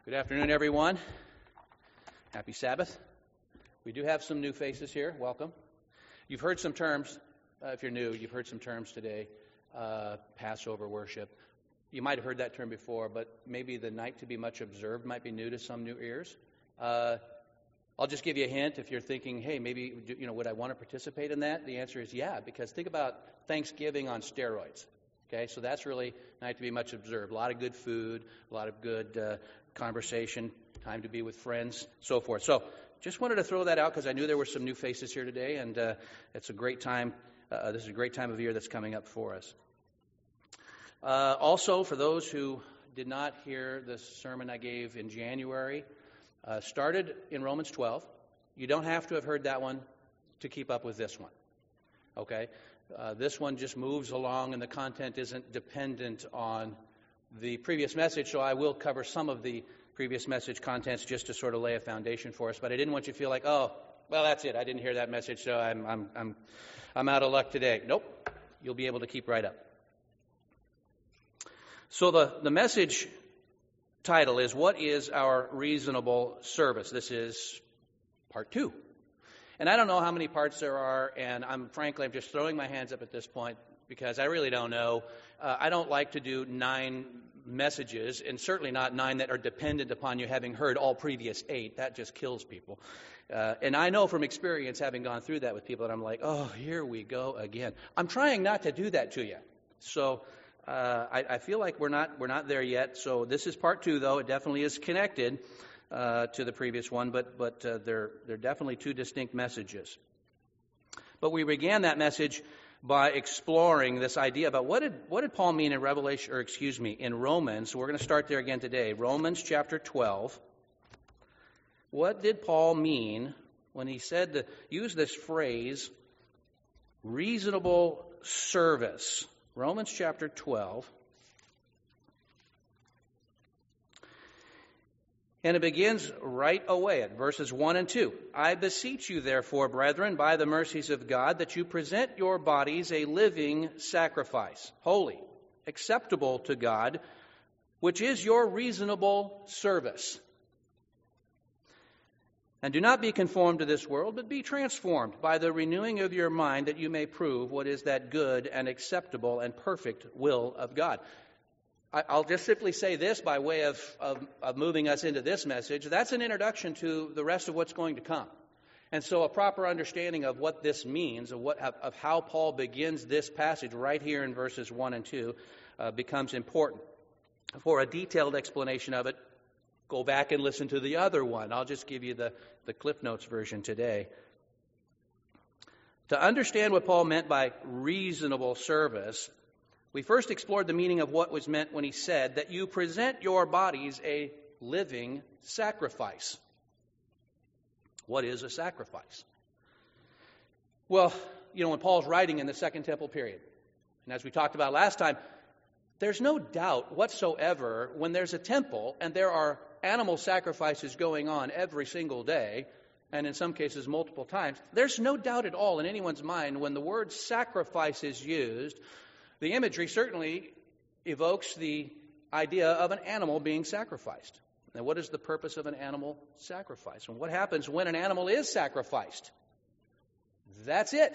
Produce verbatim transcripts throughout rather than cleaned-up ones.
Good afternoon, everyone. Happy Sabbath. We do have some new faces here. Welcome. You've heard some terms, uh, if you're new, you've heard some terms today. Uh, Passover worship. You might have heard that term before, but maybe the night to be much observed might be new to some new ears. Uh, I'll just give you a hint if you're thinking, hey, maybe, you know, would I want to participate in that? The answer is yeah, because think about Thanksgiving on steroids. Okay, so that's really night to be much observed. A lot of good food, a lot of good uh, conversation, time to be with friends, so forth. So just wanted to throw that out because I knew there were some new faces here today, and uh, it's a great time. Uh, this is a great time of year that's coming up for us. Uh, also, for those who did not hear the sermon I gave in January, uh, started in Romans twelve. You don't have to have heard that one to keep up with this one. Okay? Uh, this one just moves along, and the content isn't dependent on the previous message, so I will cover some of the previous message contents just to sort of lay a foundation for us. But I didn't want you to feel like, oh, well, that's it. I didn't hear that message, so I'm I'm I'm I'm out of luck today. Nope. You'll be able to keep right up. So the, the message title is, What is Our Reasonable Service? This is part two. And I don't know how many parts there are, and I'm frankly, I'm just throwing my hands up at this point because I really don't know. Uh, I don't like to do nine messages, and certainly not nine that are dependent upon you having heard all previous eight. That just kills people. Uh, and I know from experience, having gone through that with people, that I'm like, oh, here we go again. I'm trying not to do that to you. So uh, I, I feel like we're not we're not there yet. So this is part two, though. It definitely is connected Uh, to the previous one, but but uh, they're they're definitely two distinct messages. But we began that message by exploring this idea about what did what did Paul mean in Revelation, or excuse me, in Romans. So we're going to start there again today. Romans chapter twelve. What did Paul mean when he said to use this phrase, reasonable service? Romans chapter twelve. And it begins right away at verses one and two. I beseech you, therefore, brethren, by the mercies of God, that you present your bodies a living sacrifice, holy, acceptable to God, which is your reasonable service. And do not be conformed to this world, but be transformed by the renewing of your mind, that you may prove what is that good and acceptable and perfect will of God. I'll just simply say this by way of, of, of moving us into this message. That's an introduction to the rest of what's going to come. And so a proper understanding of what this means, of, what, of, of how Paul begins this passage right here in verses one and two uh, becomes important. For a detailed explanation of it, go back and listen to the other one. I'll just give you the, the Cliff Notes version today. To understand what Paul meant by reasonable service, we first explored the meaning of what was meant when he said that you present your bodies a living sacrifice. What is a sacrifice? Well, you know, when Paul's writing in the Second Temple period, and as we talked about last time, there's no doubt whatsoever when there's a temple and there are animal sacrifices going on every single day, and in some cases multiple times, there's no doubt at all in anyone's mind when the word sacrifice is used. The imagery certainly evokes the idea of an animal being sacrificed. Now, what is the purpose of an animal sacrifice? And what happens when an animal is sacrificed? That's it.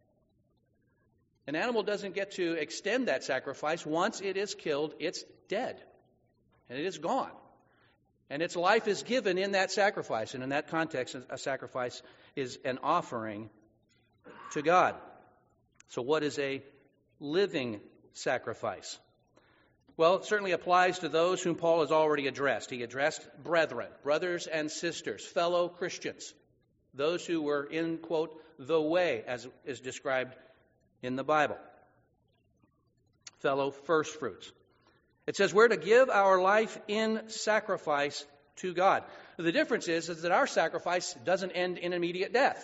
An animal doesn't get to extend that sacrifice. Once it is killed, it's dead. And it is gone. And its life is given in that sacrifice. And in that context, a sacrifice is an offering to God. So what is a living sacrifice? Well, it certainly applies to those whom Paul has already addressed. He addressed brethren, brothers and sisters, fellow Christians, those who were in, quote, the way, as is described in the Bible. Fellow firstfruits. It says we're to give our life in sacrifice to God. The difference is, is that our sacrifice doesn't end in immediate death.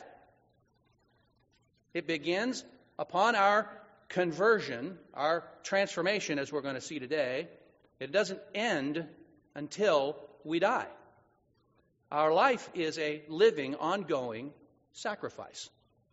It begins upon our conversion, our transformation, as we're going to see today. It doesn't end until we die. Our life is a living, ongoing sacrifice.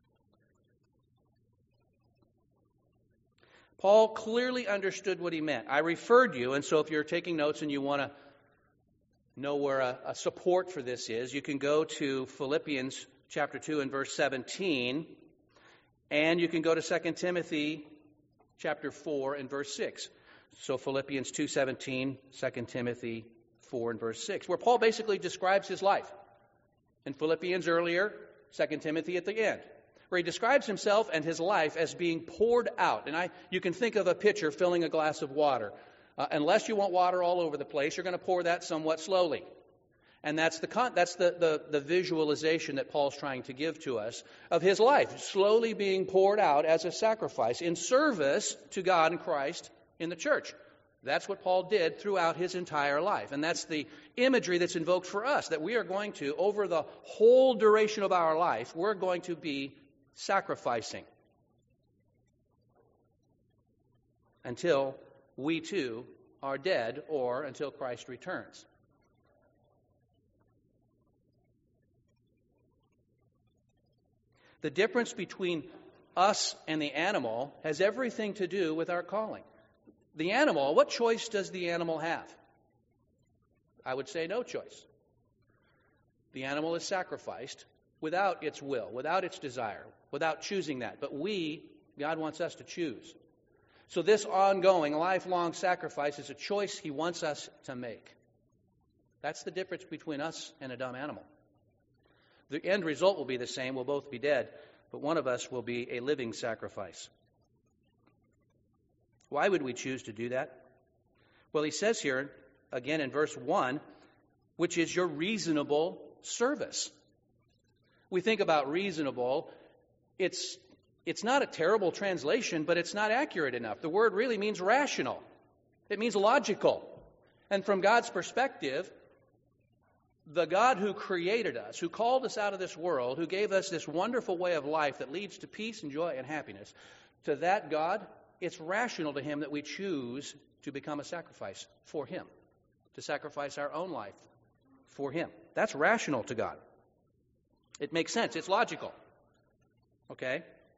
Paul clearly understood what he meant. I referred you, and so if you're taking notes and you want to know where a, a support for this is, you can go to Philippians chapter two and verse seventeen, and you can go to Second Timothy chapter four and verse six. So Philippians two seventeen, Second Timothy four and verse six, where Paul basically describes his life. In Philippians earlier, Second Timothy at the end, where he describes himself and his life as being poured out. And I, you can think of a pitcher filling a glass of water. Uh, unless you want water all over the place, you're going to pour that somewhat slowly. And that's the con- that's the, the, the visualization that Paul's trying to give to us of his life, slowly being poured out as a sacrifice in service to God and Christ in the church. That's what Paul did throughout his entire life. And that's the imagery that's invoked for us, that we are going to, over the whole duration of our life, we're going to be sacrificing until we too are dead, or until Christ returns. The difference between us and the animal has everything to do with our calling. The animal, what choice does the animal have? I would say no choice. The animal is sacrificed without its will, without its desire, without choosing that. But we, God wants us to choose. So this ongoing, lifelong sacrifice is a choice He wants us to make. That's the difference between us and a dumb animal. The end result will be the same. We'll both be dead, but one of us will be a living sacrifice. Why would we choose to do that? Well, he says here, again in verse one, which is your reasonable service. We think about reasonable. It's It's not a terrible translation, but it's not accurate enough. The word really means rational. It means logical. And from God's perspective, the God who created us, who called us out of this world, who gave us this wonderful way of life that leads to peace and joy and happiness, to that God, it's rational to Him that we choose to become a sacrifice for Him, to sacrifice our own life for Him. That's rational to God. It makes sense. It's logical. Okay?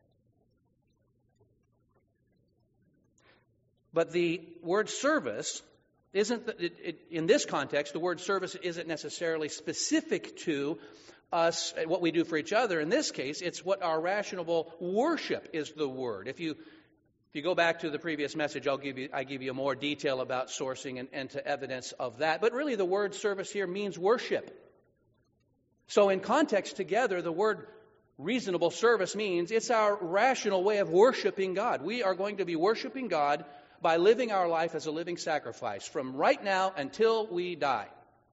But the word service isn't, it, it, in this context, the word service isn't necessarily specific to us, what we do for each other. In this case, it's what our rational worship is the word. If you if you go back to the previous message, I'll give you I give you more detail about sourcing and, and to evidence of that. But really, the word service here means worship. So in context together, the word reasonable service means it's our rational way of worshiping God. We are going to be worshiping God by living our life as a living sacrifice from right now until we die.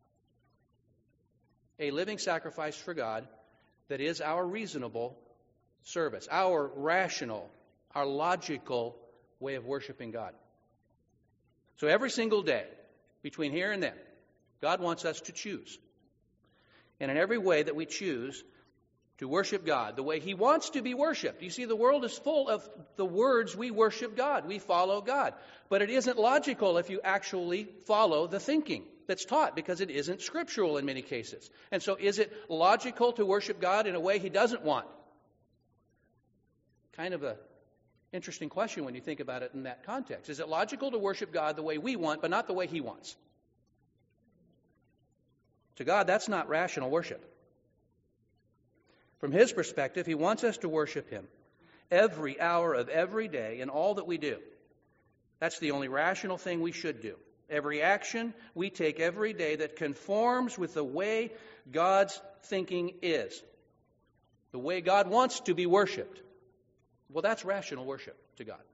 A living sacrifice for God that is our reasonable service, our rational, our logical way of worshiping God. So every single day, between here and then, God wants us to choose. And in every way that we choose to worship God, the way He wants to be worshipped. You see, the world is full of the words we worship God, we follow God. But it isn't logical if you actually follow the thinking that's taught, because it isn't scriptural in many cases. And so is it logical to worship God in a way He doesn't want? Kind of a interesting question when you think about it in that context. Is it logical to worship God the way we want, but not the way He wants? To God, that's not rational worship. From His perspective, He wants us to worship Him every hour of every day in all that we do. That's the only rational thing we should do. Every action we take every day that conforms with the way God's thinking is, the way God wants to be worshipped. Well, that's rational worship to God.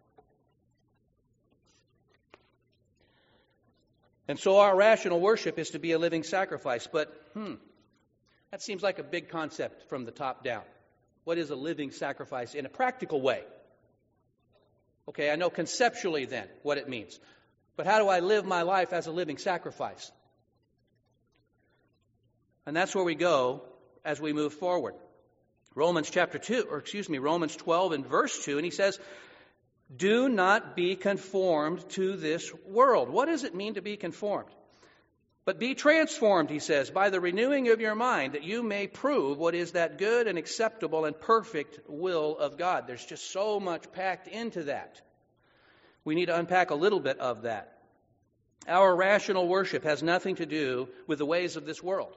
And so our rational worship is to be a living sacrifice. But, hmm, that seems like a big concept from the top down. What is a living sacrifice in a practical way? Okay, I know conceptually then what it means. But how do I live my life as a living sacrifice? And that's where we go as we move forward. Romans chapter two, or excuse me, Romans twelve and verse two, and he says, do not be conformed to this world. What does it mean to be conformed? But be transformed, he says, by the renewing of your mind, that you may prove what is that good and acceptable and perfect will of God. There's just so much packed into that. We need to unpack a little bit of that. Our rational worship has nothing to do with the ways of this world.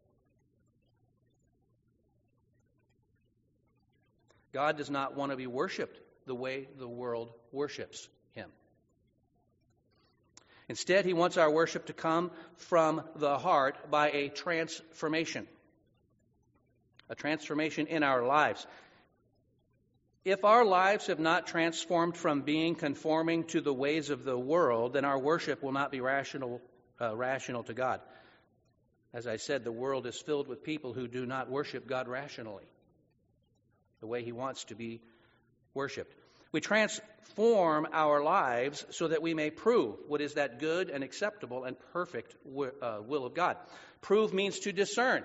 God does not want to be worshipped the way the world worships Him. Instead, He wants our worship to come from the heart by a transformation. A transformation in our lives. If our lives have not transformed from being conforming to the ways of the world, then our worship will not be rational, uh, rational to God. As I said, the world is filled with people who do not worship God rationally, the way He wants to be worshipped. We transform our lives so that we may prove what is that good and acceptable and perfect uh, will of God. Prove means to discern.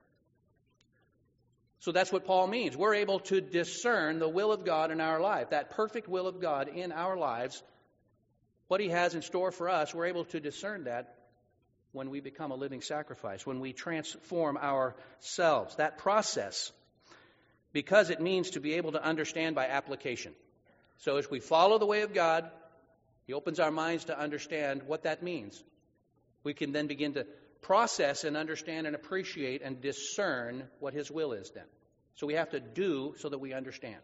So that's what Paul means. We're able to discern the will of God in our life, that perfect will of God in our lives. What He has in store for us, we're able to discern that when we become a living sacrifice, when we transform ourselves. That process, because it means to be able to understand by application. So as we follow the way of God, He opens our minds to understand what that means. We can then begin to process and understand and appreciate and discern what His will is then. So we have to do so that we understand.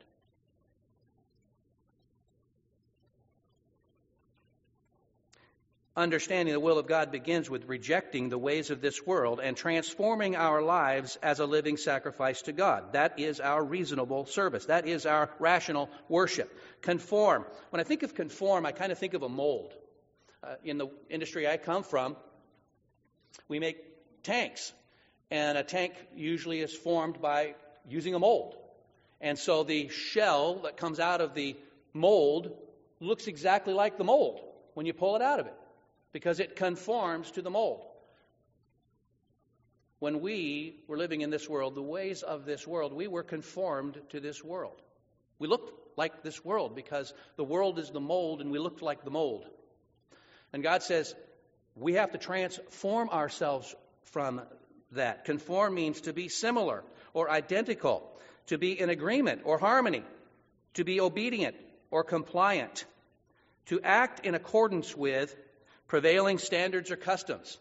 Understanding the will of God begins with rejecting the ways of this world and transforming our lives as a living sacrifice to God. That is our reasonable service. That is our rational worship. Conform. When I think of conform, I kind of think of a mold. Uh, in the industry I come from, we make tanks, and a tank usually is formed by using a mold. And so the shell that comes out of the mold looks exactly like the mold when you pull it out of it, because it conforms to the mold. When we were living in this world, the ways of this world, we were conformed to this world. We looked like this world because the world is the mold and we looked like the mold. And God says, we have to transform ourselves from that. Conform means to be similar or identical, to be in agreement or harmony, to be obedient or compliant, to act in accordance with prevailing standards or customs.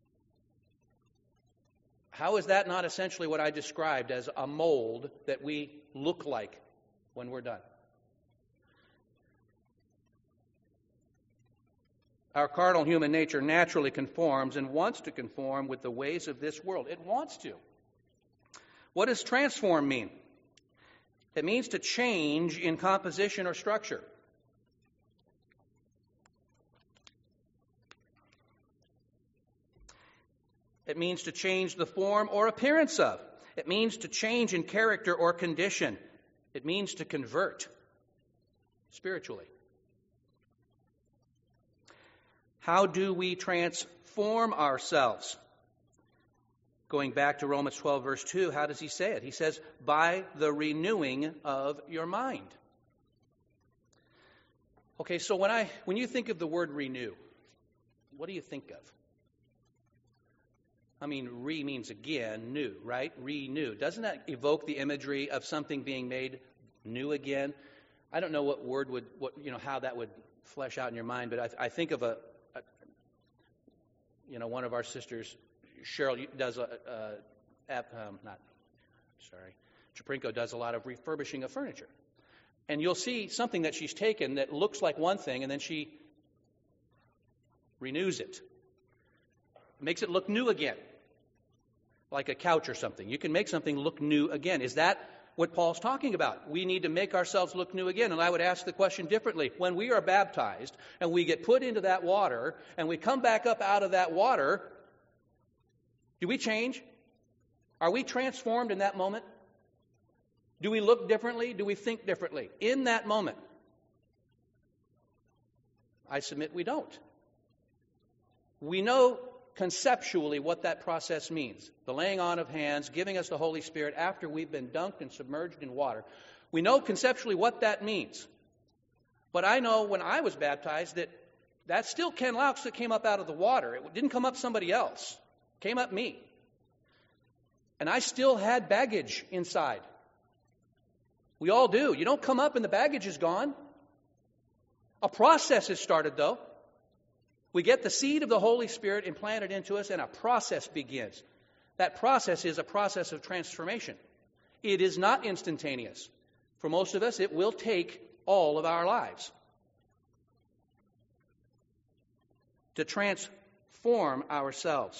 How is that not essentially what I described as a mold that we look like when we're done? Our carnal human nature naturally conforms and wants to conform with the ways of this world. It wants to. What does transform mean? It means to change in composition or structure. It means to change the form or appearance of. It means to change in character or condition. It means to convert spiritually. How do we transform ourselves? Going back to Romans twelve, verse two, how does he say it? He says, by the renewing of your mind. Okay, so when I when you think of the word renew, what do you think of? I mean, re means again, new, right? Renew. Doesn't that evoke the imagery of something being made new again? I don't know what word would, what you know, how that would flesh out in your mind, but I, I think of a, a, you know, one of our sisters, Cheryl, does a, a um, not, sorry, Chaprinko does a lot of refurbishing of furniture. And you'll see something that she's taken that looks like one thing, and then she renews it. Makes it look new again. Like a couch or something. You can make something look new again. Is that what Paul's talking about? We need to make ourselves look new again. And I would ask the question differently. When we are baptized and we get put into that water and we come back up out of that water, do we change? Are we transformed in that moment? Do we look differently? Do we think differently? In that moment? I submit we don't. We know conceptually what that process means. The laying on of hands, giving us the Holy Spirit after we've been dunked and submerged in water. We know conceptually what that means. But I know when I was baptized that that's still Ken Laux that came up out of the water. It didn't come up somebody else. It came up me. And I still had baggage inside. We all do. You don't come up and the baggage is gone. A process has started though. We get the seed of the Holy Spirit implanted into us, and a process begins. That process is a process of transformation. It is not instantaneous. For most of us, it will take all of our lives to transform ourselves.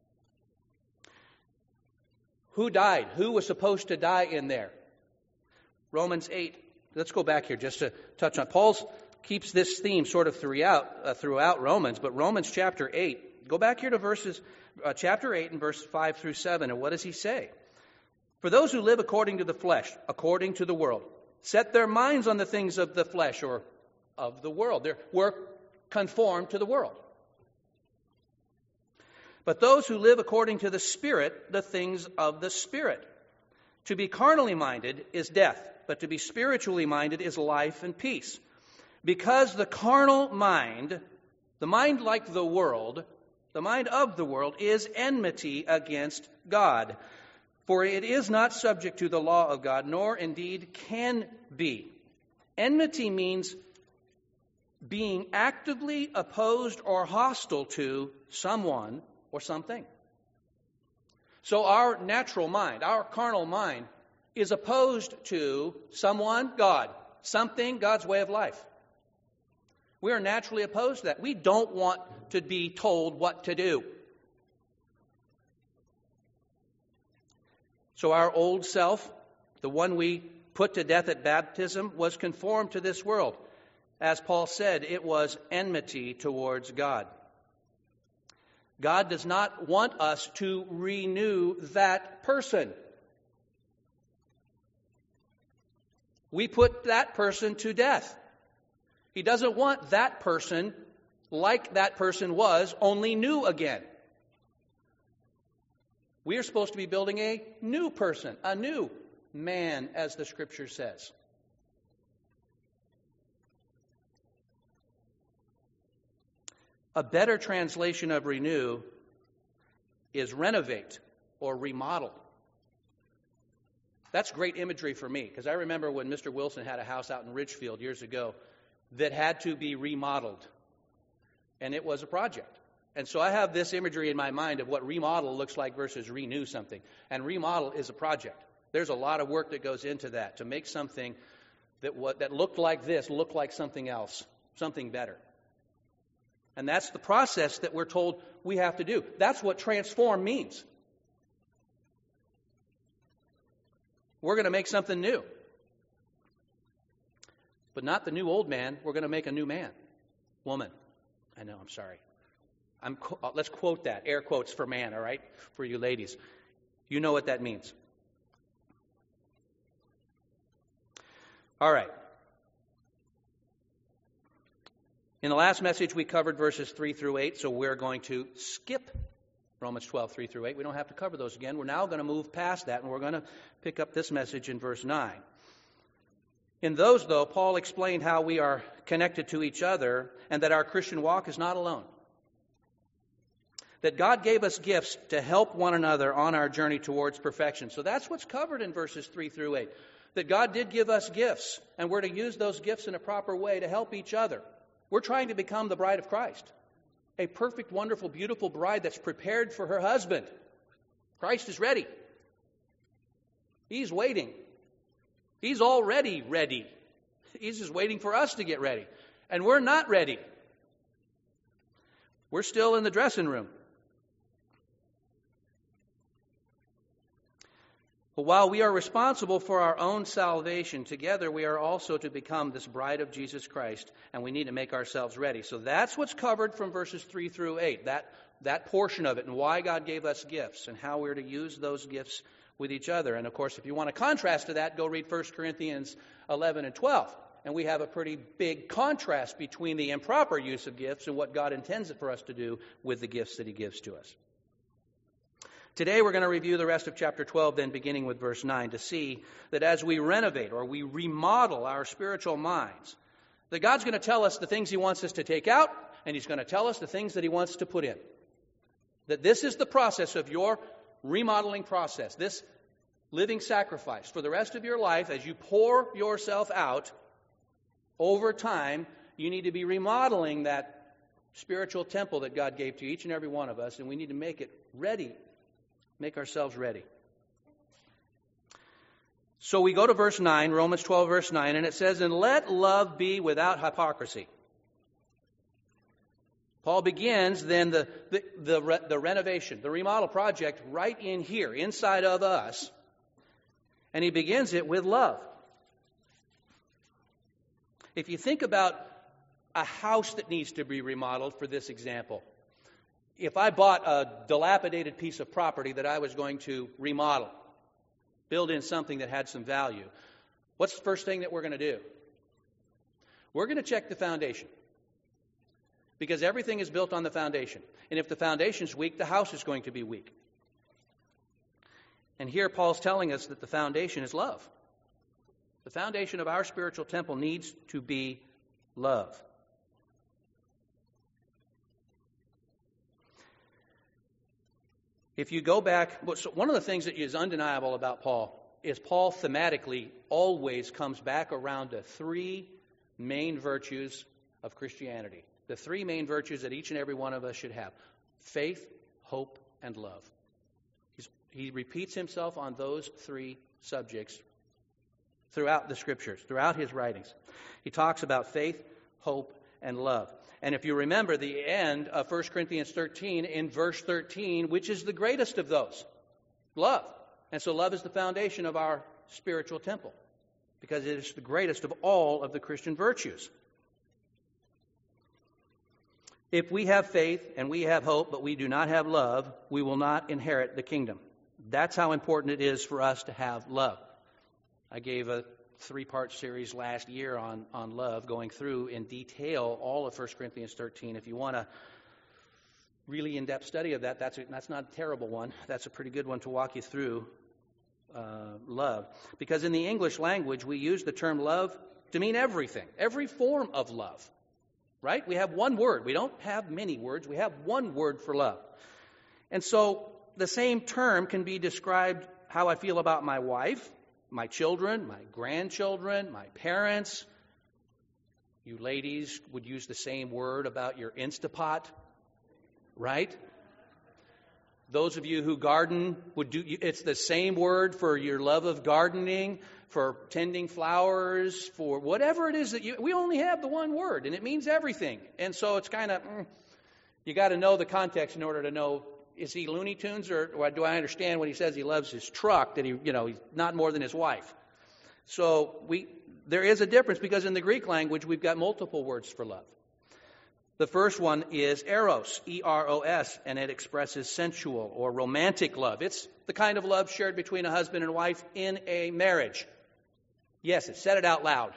Who died? Who was supposed to die in there? Romans eight. Let's go back here just to touch on. Paul keeps this theme sort of throughout uh, throughout Romans, but Romans chapter eight. Go back here to verses uh, chapter eight and verse five through seven, and what does he say? For those who live according to the flesh, according to the world, set their minds on the things of the flesh or of the world. They're, we're conformed to the world. But those who live according to the Spirit, the things of the Spirit. To be carnally minded is death, but to be spiritually minded is life and peace. Because the carnal mind, the mind like the world, the mind of the world, is enmity against God. For it is not subject to the law of God, nor indeed can be. Enmity means being actively opposed or hostile to someone or something. So our natural mind, our carnal mind, is opposed to someone, God, something, God's way of life. We are naturally opposed to that. We don't want to be told what to do. So our old self, the one we put to death at baptism, was conformed to this world. As Paul said, it was enmity towards God. God does not want us to renew that person. We put that person to death. He doesn't want that person, like that person was, only new again. We are supposed to be building a new person, a new man, as the Scripture says. A better translation of renew is renovate or remodel. That's great imagery for me, because I remember when Mister Wilson had a house out in Ridgefield years ago that had to be remodeled. And it was a project. And so I have this imagery in my mind of what remodel looks like versus renew something. And remodel is a project. There's a lot of work that goes into that to make something that what, that looked like this look like something else, something better. And that's the process that we're told we have to do. That's what transform means. We're going to make something new. But not the new old man. We're going to make a new man. Woman. I know, I'm sorry. I'm, let's quote that. Air quotes for man, all right? For you ladies. You know what that means. All right. In the last message, we covered verses three through eight, so we're going to skip Romans twelve, three through eight. We don't have to cover those again. We're now going to move past that, and we're going to pick up this message in verse nine. In those, though, Paul explained how we are connected to each other and that our Christian walk is not alone. That God gave us gifts to help one another on our journey towards perfection. So that's what's covered in verses three through eight. That God did give us gifts, and we're to use those gifts in a proper way to help each other. We're trying to become the bride of Christ. A perfect, wonderful, beautiful bride that's prepared for her husband. Christ is ready. He's waiting. He's already ready. He's just waiting for us to get ready. And we're not ready. We're still in the dressing room. But while we are responsible for our own salvation, together we are also to become this bride of Jesus Christ, and we need to make ourselves ready. So that's what's covered from verses three through eight, that, that portion of it, and why God gave us gifts, and how we're to use those gifts with each other. And of course, if you want to contrast to that, go read First Corinthians eleven and twelve. And we have a pretty big contrast between the improper use of gifts and what God intends it for us to do with the gifts that He gives to us. Today we're going to review the rest of chapter twelve, then beginning with verse nine, to see that as we renovate or we remodel our spiritual minds, that God's going to tell us the things He wants us to take out, and He's going to tell us the things that He wants to put in. That this is the process of your remodeling process, this living sacrifice for the rest of your life. As you pour yourself out over time, you need to be remodeling that spiritual temple that God gave to each and every one of us, and we need to make it ready, make ourselves ready. So we go to verse nine, Romans twelve, verse nine, and it says, and let love be without hypocrisy. Paul begins then the, the, the, re, the renovation, the remodel project right in here, inside of us. And he begins it with love. If you think about a house that needs to be remodeled, for this example, if I bought a dilapidated piece of property that I was going to remodel, build in something that had some value, what's the first thing that we're going to do? We're going to check the foundation. Because everything is built on the foundation. And if the foundation's weak, the house is going to be weak. And here Paul's telling us that the foundation is love. The foundation of our spiritual temple needs to be love. If you go back, so one of the things that is undeniable about Paul is Paul thematically always comes back around to three main virtues of Christianity. The three main virtues that each and every one of us should have. Faith, hope, and love. He's, he repeats himself on those three subjects throughout the Scriptures, throughout his writings. He talks about faith, hope, and love. And if you remember the end of First Corinthians thirteen, in verse thirteen, which is the greatest of those? Love. And so love is the foundation of our spiritual temple, because it is the greatest of all of the Christian virtues. If we have faith and we have hope, but we do not have love, we will not inherit the kingdom. That's how important it is for us to have love. I gave a three-part series last year on, on love, going through in detail all of First Corinthians thirteen. If you want a really in-depth study of that, that's, a, that's not a terrible one. That's a pretty good one to walk you through uh, love. Because in the English language, we use the term love to mean everything, every form of love. Right? We have one word. We don't have many words. We have one word for love. And so the same term can be described how I feel about my wife, my children, my grandchildren, my parents. You ladies would use the same word about your Instapot, right? Those of you who garden would do, it's the same word for your love of gardening, for tending flowers, for whatever it is that you, we only have the one word, and it means everything. And so it's kind of, mm, you got to know the context in order to know, is he Looney Tunes, or, or do I understand when he says he loves his truck, that he, you know, he's not more than his wife? So we, there is a difference, because in the Greek language, we've got multiple words for love. The first one is eros, E R O S, and it expresses sensual or romantic love. It's the kind of love shared between a husband and wife in a marriage. Yes, it said it out loud.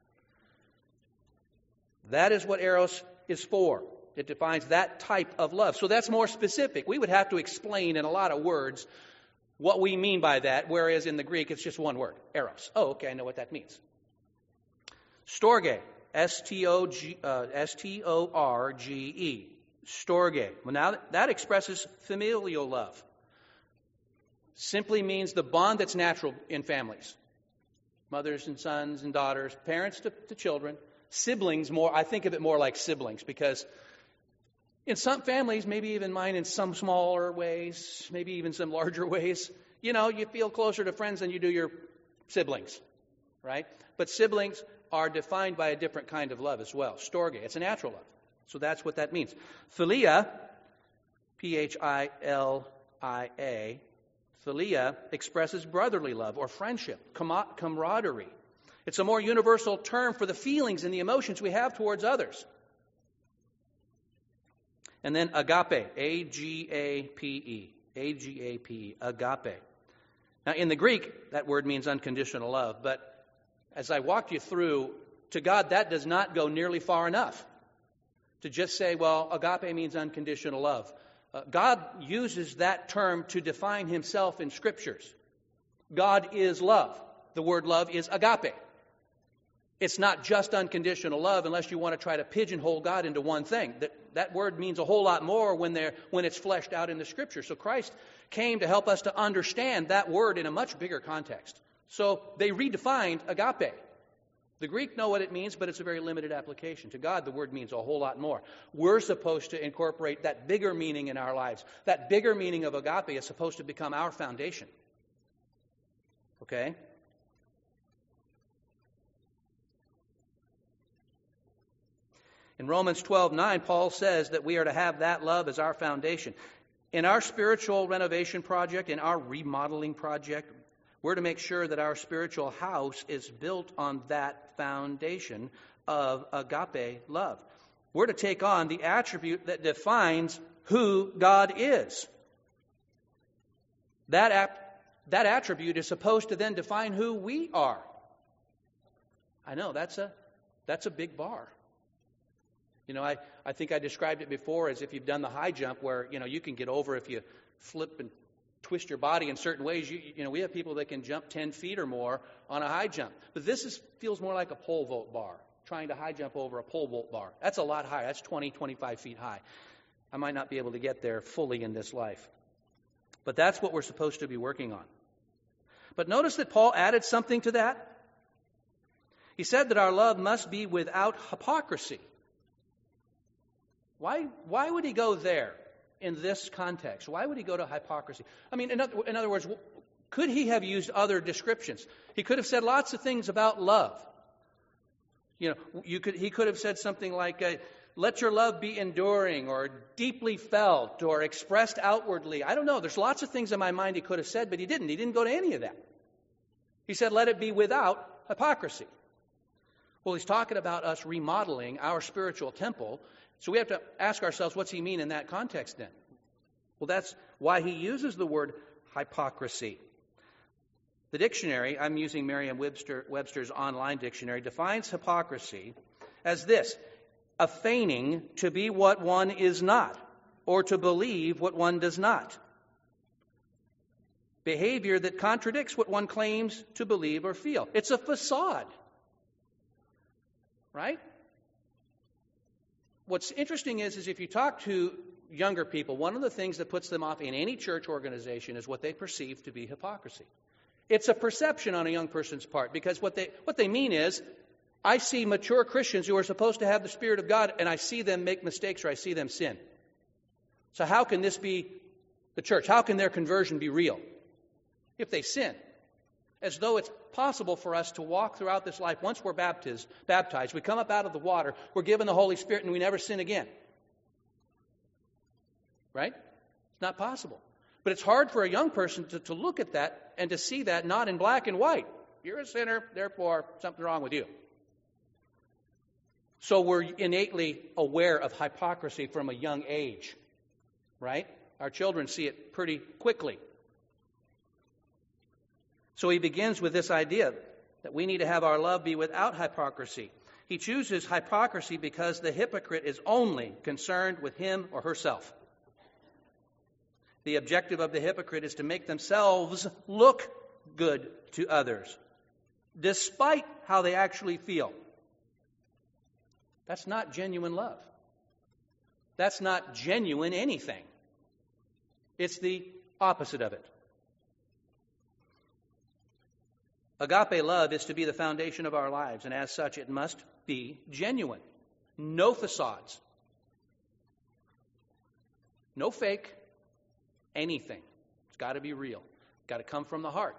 That is what eros is for. It defines that type of love. So that's more specific. We would have to explain in a lot of words what we mean by that, whereas in the Greek it's just one word, eros. Oh, okay, I know what that means. Storge, S T O G, uh, S T O R G E, storge. Well, now that expresses familial love. Simply means the bond that's natural in families. Mothers and sons and daughters, parents to, to children, siblings more, I think of it more like siblings, because in some families, maybe even mine in some smaller ways, maybe even some larger ways, you know, you feel closer to friends than you do your siblings, right? But siblings are defined by a different kind of love as well. Storge, it's a natural love. So that's what that means. Philia, P H I L I A, philia expresses brotherly love or friendship, camaraderie. It's a more universal term for the feelings and the emotions we have towards others. And then agape, A G A P E, A G A P E, agape. Now in the Greek, that word means unconditional love, but as I walked you through, to God that does not go nearly far enough to just say, well, agape means unconditional love. Uh, God uses that term to define himself in Scriptures. God is love. The word love is agape. It's not just unconditional love unless you want to try to pigeonhole God into one thing. That, that word means a whole lot more when, they're, when it's fleshed out in the Scripture. So Christ came to help us to understand that word in a much bigger context. So they redefined agape. The Greek know what it means, but it's a very limited application. To God, the word means a whole lot more. We're supposed to incorporate that bigger meaning in our lives. That bigger meaning of agape is supposed to become our foundation. Okay? In Romans twelve nine, Paul says that we are to have that love as our foundation. In our spiritual renovation project, in our remodeling project, we're to make sure that our spiritual house is built on that foundation of agape love. We're to take on the attribute that defines who God is. That, ap- that attribute is supposed to then define who we are. I know, that's a, that's a big bar. You know, I, I think I described it before as if you've done the high jump where, you know, you can get over if you flip and twist your body in certain ways. You, you know, we have people that can jump ten feet or more on a high jump. But this is, feels more like a pole vault bar, trying to high jump over a pole vault bar. That's a lot higher. That's twenty, twenty-five feet high. I might not be able to get there fully in this life. But that's what we're supposed to be working on. But notice that Paul added something to that. He said that our love must be without hypocrisy. Why, why would he go there? In this context, why would he go to hypocrisy? I mean, in other, in other words, could he have used other descriptions? He could have said lots of things about love. You know, you could, he could have said something like, uh, let your love be enduring or deeply felt or expressed outwardly. I don't know. There's lots of things in my mind he could have said, but he didn't. He didn't go to any of that. He said, let it be without hypocrisy. Well, he's talking about us remodeling our spiritual temple. So we have to ask ourselves, what's he mean in that context then? Well, that's why he uses the word hypocrisy. The dictionary, I'm using Merriam-Webster, Webster's online dictionary, defines hypocrisy as this: a feigning to be what one is not, or to believe what one does not. Behavior that contradicts what one claims to believe or feel. It's a facade. Right? What's interesting is, is if you talk to younger people, one of the things that puts them off in any church organization is what they perceive to be hypocrisy. It's a perception on a young person's part, because what they what they mean is, I see mature Christians who are supposed to have the Spirit of God, and I see them make mistakes or I see them sin. So how can this be the church? How can their conversion be real if they sin? As though it's possible for us to walk throughout this life. Once we're baptized, baptized, we come up out of the water, we're given the Holy Spirit, and we never sin again. Right? It's not possible. But it's hard for a young person to, to look at that and to see that not in black and white. You're a sinner, therefore something's wrong with you. So we're innately aware of hypocrisy from a young age. Right? Our children see it pretty quickly. So he begins with this idea that we need to have our love be without hypocrisy. He chooses hypocrisy because the hypocrite is only concerned with him or herself. The objective of the hypocrite is to make themselves look good to others, despite how they actually feel. That's not genuine love. That's not genuine anything. It's the opposite of it. Agape love is to be the foundation of our lives, and as such, it must be genuine. No facades. No fake. Anything. It's got to be real. It's got to come from the heart.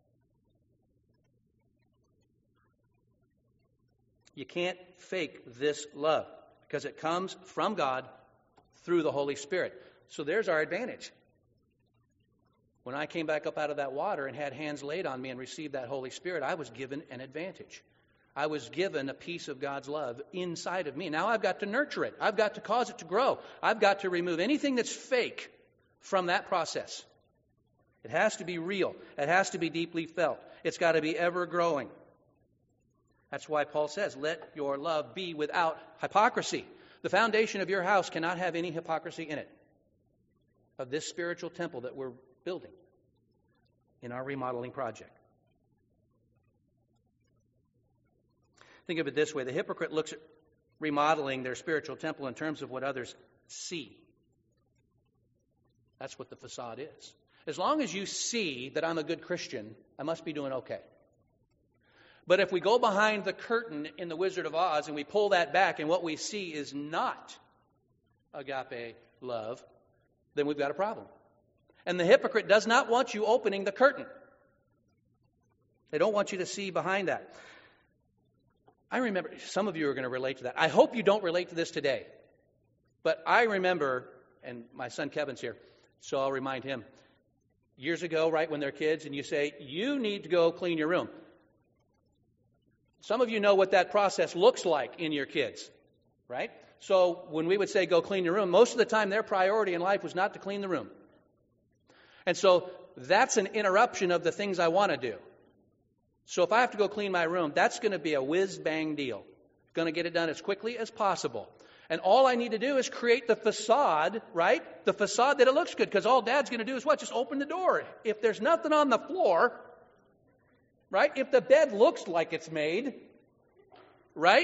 You can't fake this love because it comes from God through the Holy Spirit. So there's our advantage. When I came back up out of that water and had hands laid on me and received that Holy Spirit, I was given an advantage. I was given a piece of God's love inside of me. Now I've got to nurture it. I've got to cause it to grow. I've got to remove anything that's fake from that process. It has to be real. It has to be deeply felt. It's got to be ever growing. That's why Paul says, let your love be without hypocrisy. The foundation of your house cannot have any hypocrisy in it. Of this spiritual temple that we're building in our remodeling project. Think of it this way. The hypocrite looks at remodeling their spiritual temple in terms of what others see. That's what the facade is. As long as you see that I'm a good Christian, I must be doing okay. But if we go behind the curtain in The Wizard of Oz and we pull that back and what we see is not agape love, then we've got a problem. And the hypocrite does not want you opening the curtain. They don't want you to see behind that. I remember, some of you are going to relate to that. I hope you don't relate to this today. But I remember, and my son Kevin's here, so I'll remind him. Years ago, right, when they're kids, and you say, you need to go clean your room. Some of you know what that process looks like in your kids, right? So when we would say go clean your room, most of the time their priority in life was not to clean the room. And so that's an interruption of the things I want to do. So if I have to go clean my room, that's going to be a whiz-bang deal. Going to get it done as quickly as possible. And all I need to do is create the facade, right? The facade that it looks good, because all Dad's going to do is what? Just open the door. If there's nothing on the floor, right? If the bed looks like it's made, right?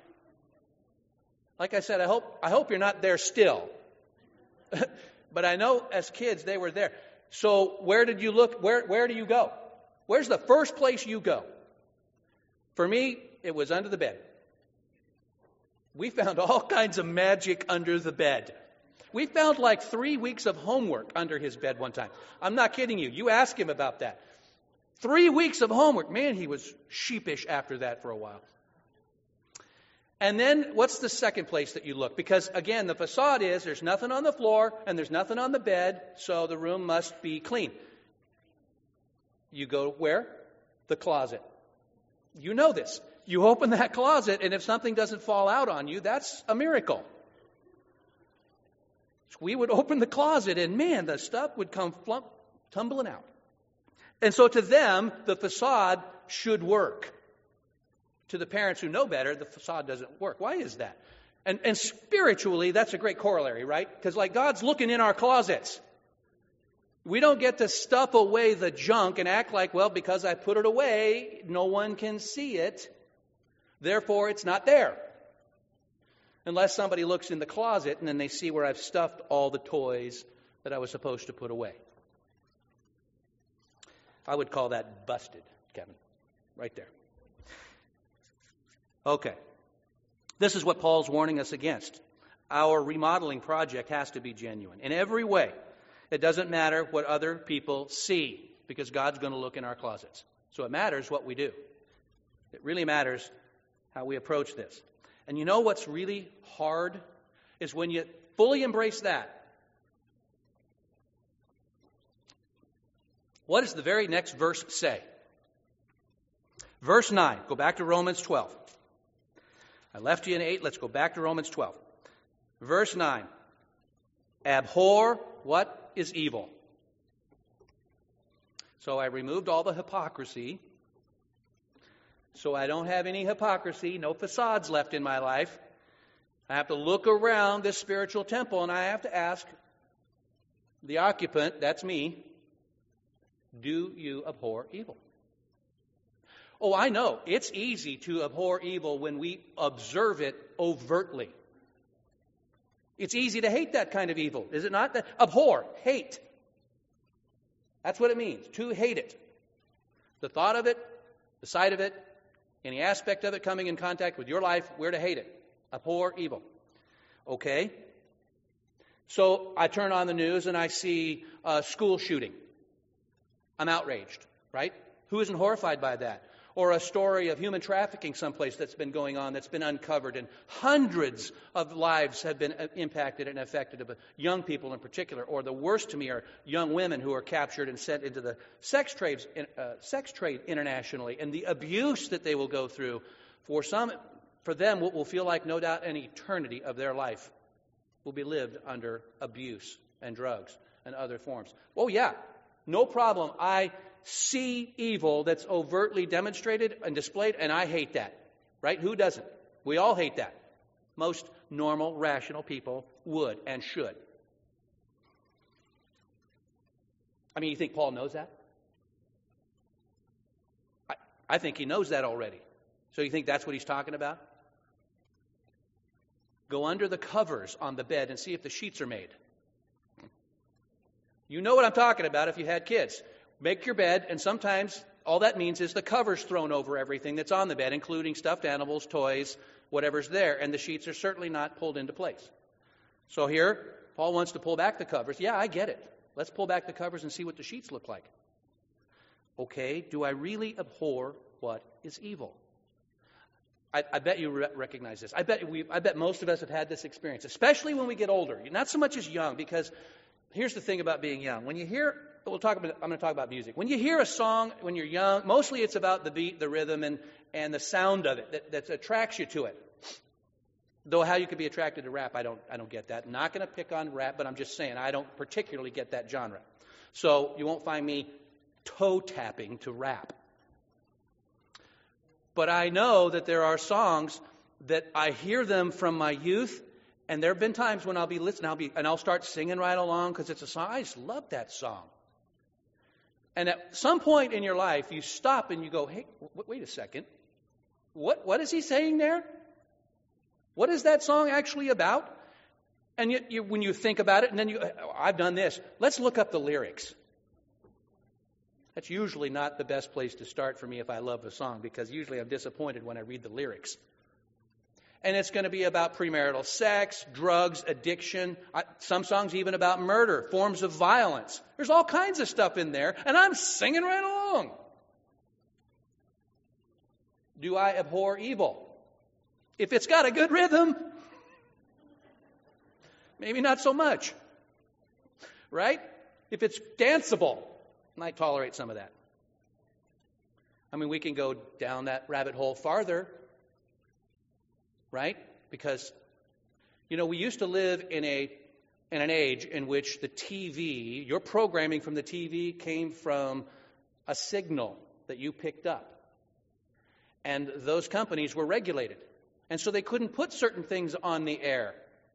Like I said, I hope I hope you're not there still. But I know as kids they were there. So where did you look? Where where do you go? Where's the first place you go? For me, it was under the bed. We found all kinds of magic under the bed. We found like three weeks of homework under his bed one time. I'm not kidding you. You ask him about that. Three weeks of homework. Man, he was sheepish after that for a while. And then what's the second place that you look? Because again, the facade is there's nothing on the floor and there's nothing on the bed, so the room must be clean. You go where? The closet. You know this. You open that closet, and if something doesn't fall out on you, that's a miracle. We would open the closet, and man, the stuff would come flump, tumbling out. And so to them, the facade should work. To the parents who know better, the facade doesn't work. Why is that? And, and spiritually, that's a great corollary, right? Because like God's looking in our closets. We don't get to stuff away the junk and act like, well, because I put it away, no one can see it. Therefore, it's not there. Unless somebody looks in the closet and then they see where I've stuffed all the toys that I was supposed to put away. I would call that busted, Kevin. Right there. Okay. This is what Paul's warning us against. Our remodeling project has to be genuine in every way. It doesn't matter what other people see, because God's going to look in our closets. So it matters what we do. It really matters how we approach this. And you know what's really hard is when you fully embrace that. What does the very next verse say? Verse nine. Go back to Romans twelve. I left you in eight. Let's go back to Romans twelve. Verse nine. Abhor what is evil. So I removed all the hypocrisy. So I don't have any hypocrisy, no facades left in my life. I have to look around this spiritual temple and I have to ask the occupant, that's me, do you abhor evil? Oh, I know. It's easy to abhor evil when we observe it overtly. It's easy to hate that kind of evil, is it not? That abhor, hate. That's what it means, to hate it. The thought of it, the sight of it, any aspect of it coming in contact with your life, we're to hate it. Abhor evil. Okay? So I turn on the news and I see a school shooting. I'm outraged, right? Who isn't horrified by that? Or a story of human trafficking someplace that's been going on, that's been uncovered, and hundreds of lives have been impacted and affected, but young people in particular. Or the worst to me are young women who are captured and sent into the sex trades, uh, sex trade internationally, and the abuse that they will go through. For some, for them, what will feel like no doubt an eternity of their life will be lived under abuse and drugs and other forms. Oh yeah, no problem. I see evil that's overtly demonstrated and displayed, and I hate that. Right? Who doesn't? We all hate that. Most normal, rational people would and should. I mean, you think Paul knows that? I, I think he knows that already. So you think that's what he's talking about? Go under the covers on the bed and see if the sheets are made. You know what I'm talking about if you had kids. Make your bed, and sometimes all that means is the cover's thrown over everything that's on the bed, including stuffed animals, toys, whatever's there, and the sheets are certainly not pulled into place. So here, Paul wants to pull back the covers. Yeah, I get it. Let's pull back the covers and see what the sheets look like. Okay, do I really abhor what is evil? I, I bet you re- recognize this. I bet we. I bet most of us have had this experience, especially when we get older. Not so much as young, because here's the thing about being young. When you hear, we'll talk about. I'm going to talk about music. When you hear a song when you're young, mostly it's about the beat, the rhythm, and and the sound of it that, that attracts you to it. Though how you could be attracted to rap, I don't. I don't get that. I'm not going to pick on rap, but I'm just saying I don't particularly get that genre. So you won't find me toe tapping to rap. But I know that there are songs that I hear them from my youth, and there have been times when I'll be listening, I'll be, and I'll start singing right along because it's a song. I just love that song. And at some point in your life, you stop and you go, "Hey, w- wait a second. What what is he saying there? What is that song actually about?" And you, you, when you think about it, and then you, I've done this. Let's look up the lyrics. That's usually not the best place to start for me if I love a song, because usually I'm disappointed when I read the lyrics. And it's going to be about premarital sex, drugs, addiction, I, some songs even about murder, forms of violence. There's all kinds of stuff in there, and I'm singing right along. Do I abhor evil? If it's got a good rhythm, maybe not so much. Right? If it's danceable, might tolerate some of that. I mean, we can go down that rabbit hole farther, right? Because, you know, we used to live in a in an age in which the T V, your programming from the T V came from a signal that you picked up. And those companies were regulated. And so they couldn't put certain things on the air.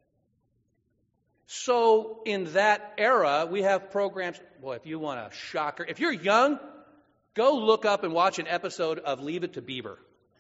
So in that era, we have programs. Boy, if you want a shocker, if you're young, go look up and watch an episode of Leave It to Beaver.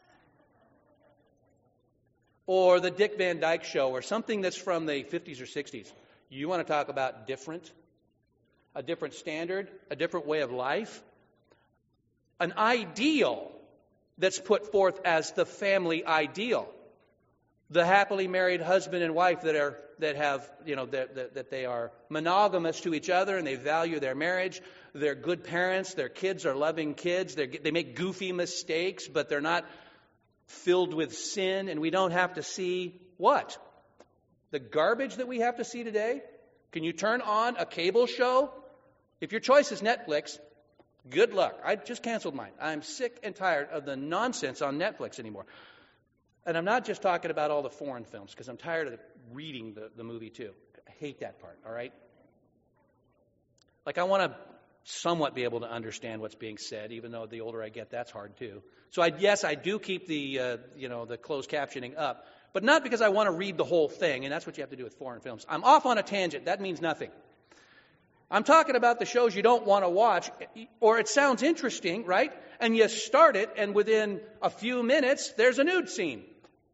Or the Dick Van Dyke Show, or something that's from the fifties or sixties. You want to talk about different? A different standard? A different way of life? An ideal that's put forth as the family ideal. The happily married husband and wife that are that have, you know, that, that, that they are monogamous to each other and they value their marriage. They're good parents. Their kids are loving kids. They're, they make goofy mistakes, but they're not filled with sin. And we don't have to see what? The garbage that we have to see today? Can you turn on a cable show? If your choice is Netflix, good luck. I just canceled mine. I'm sick and tired of the nonsense on Netflix anymore. And I'm not just talking about all the foreign films, because I'm tired of reading the, the movie too. I hate that part, all right? Like, I want to somewhat be able to understand what's being said, even though the older I get, that's hard too. So, I, yes, I do keep the, uh, you know, the closed captioning up, but not because I want to read the whole thing, and that's what you have to do with foreign films. I'm off on a tangent. That means nothing. I'm talking about the shows you don't want to watch, or it sounds interesting, right? And you start it, and within a few minutes, there's a nude scene.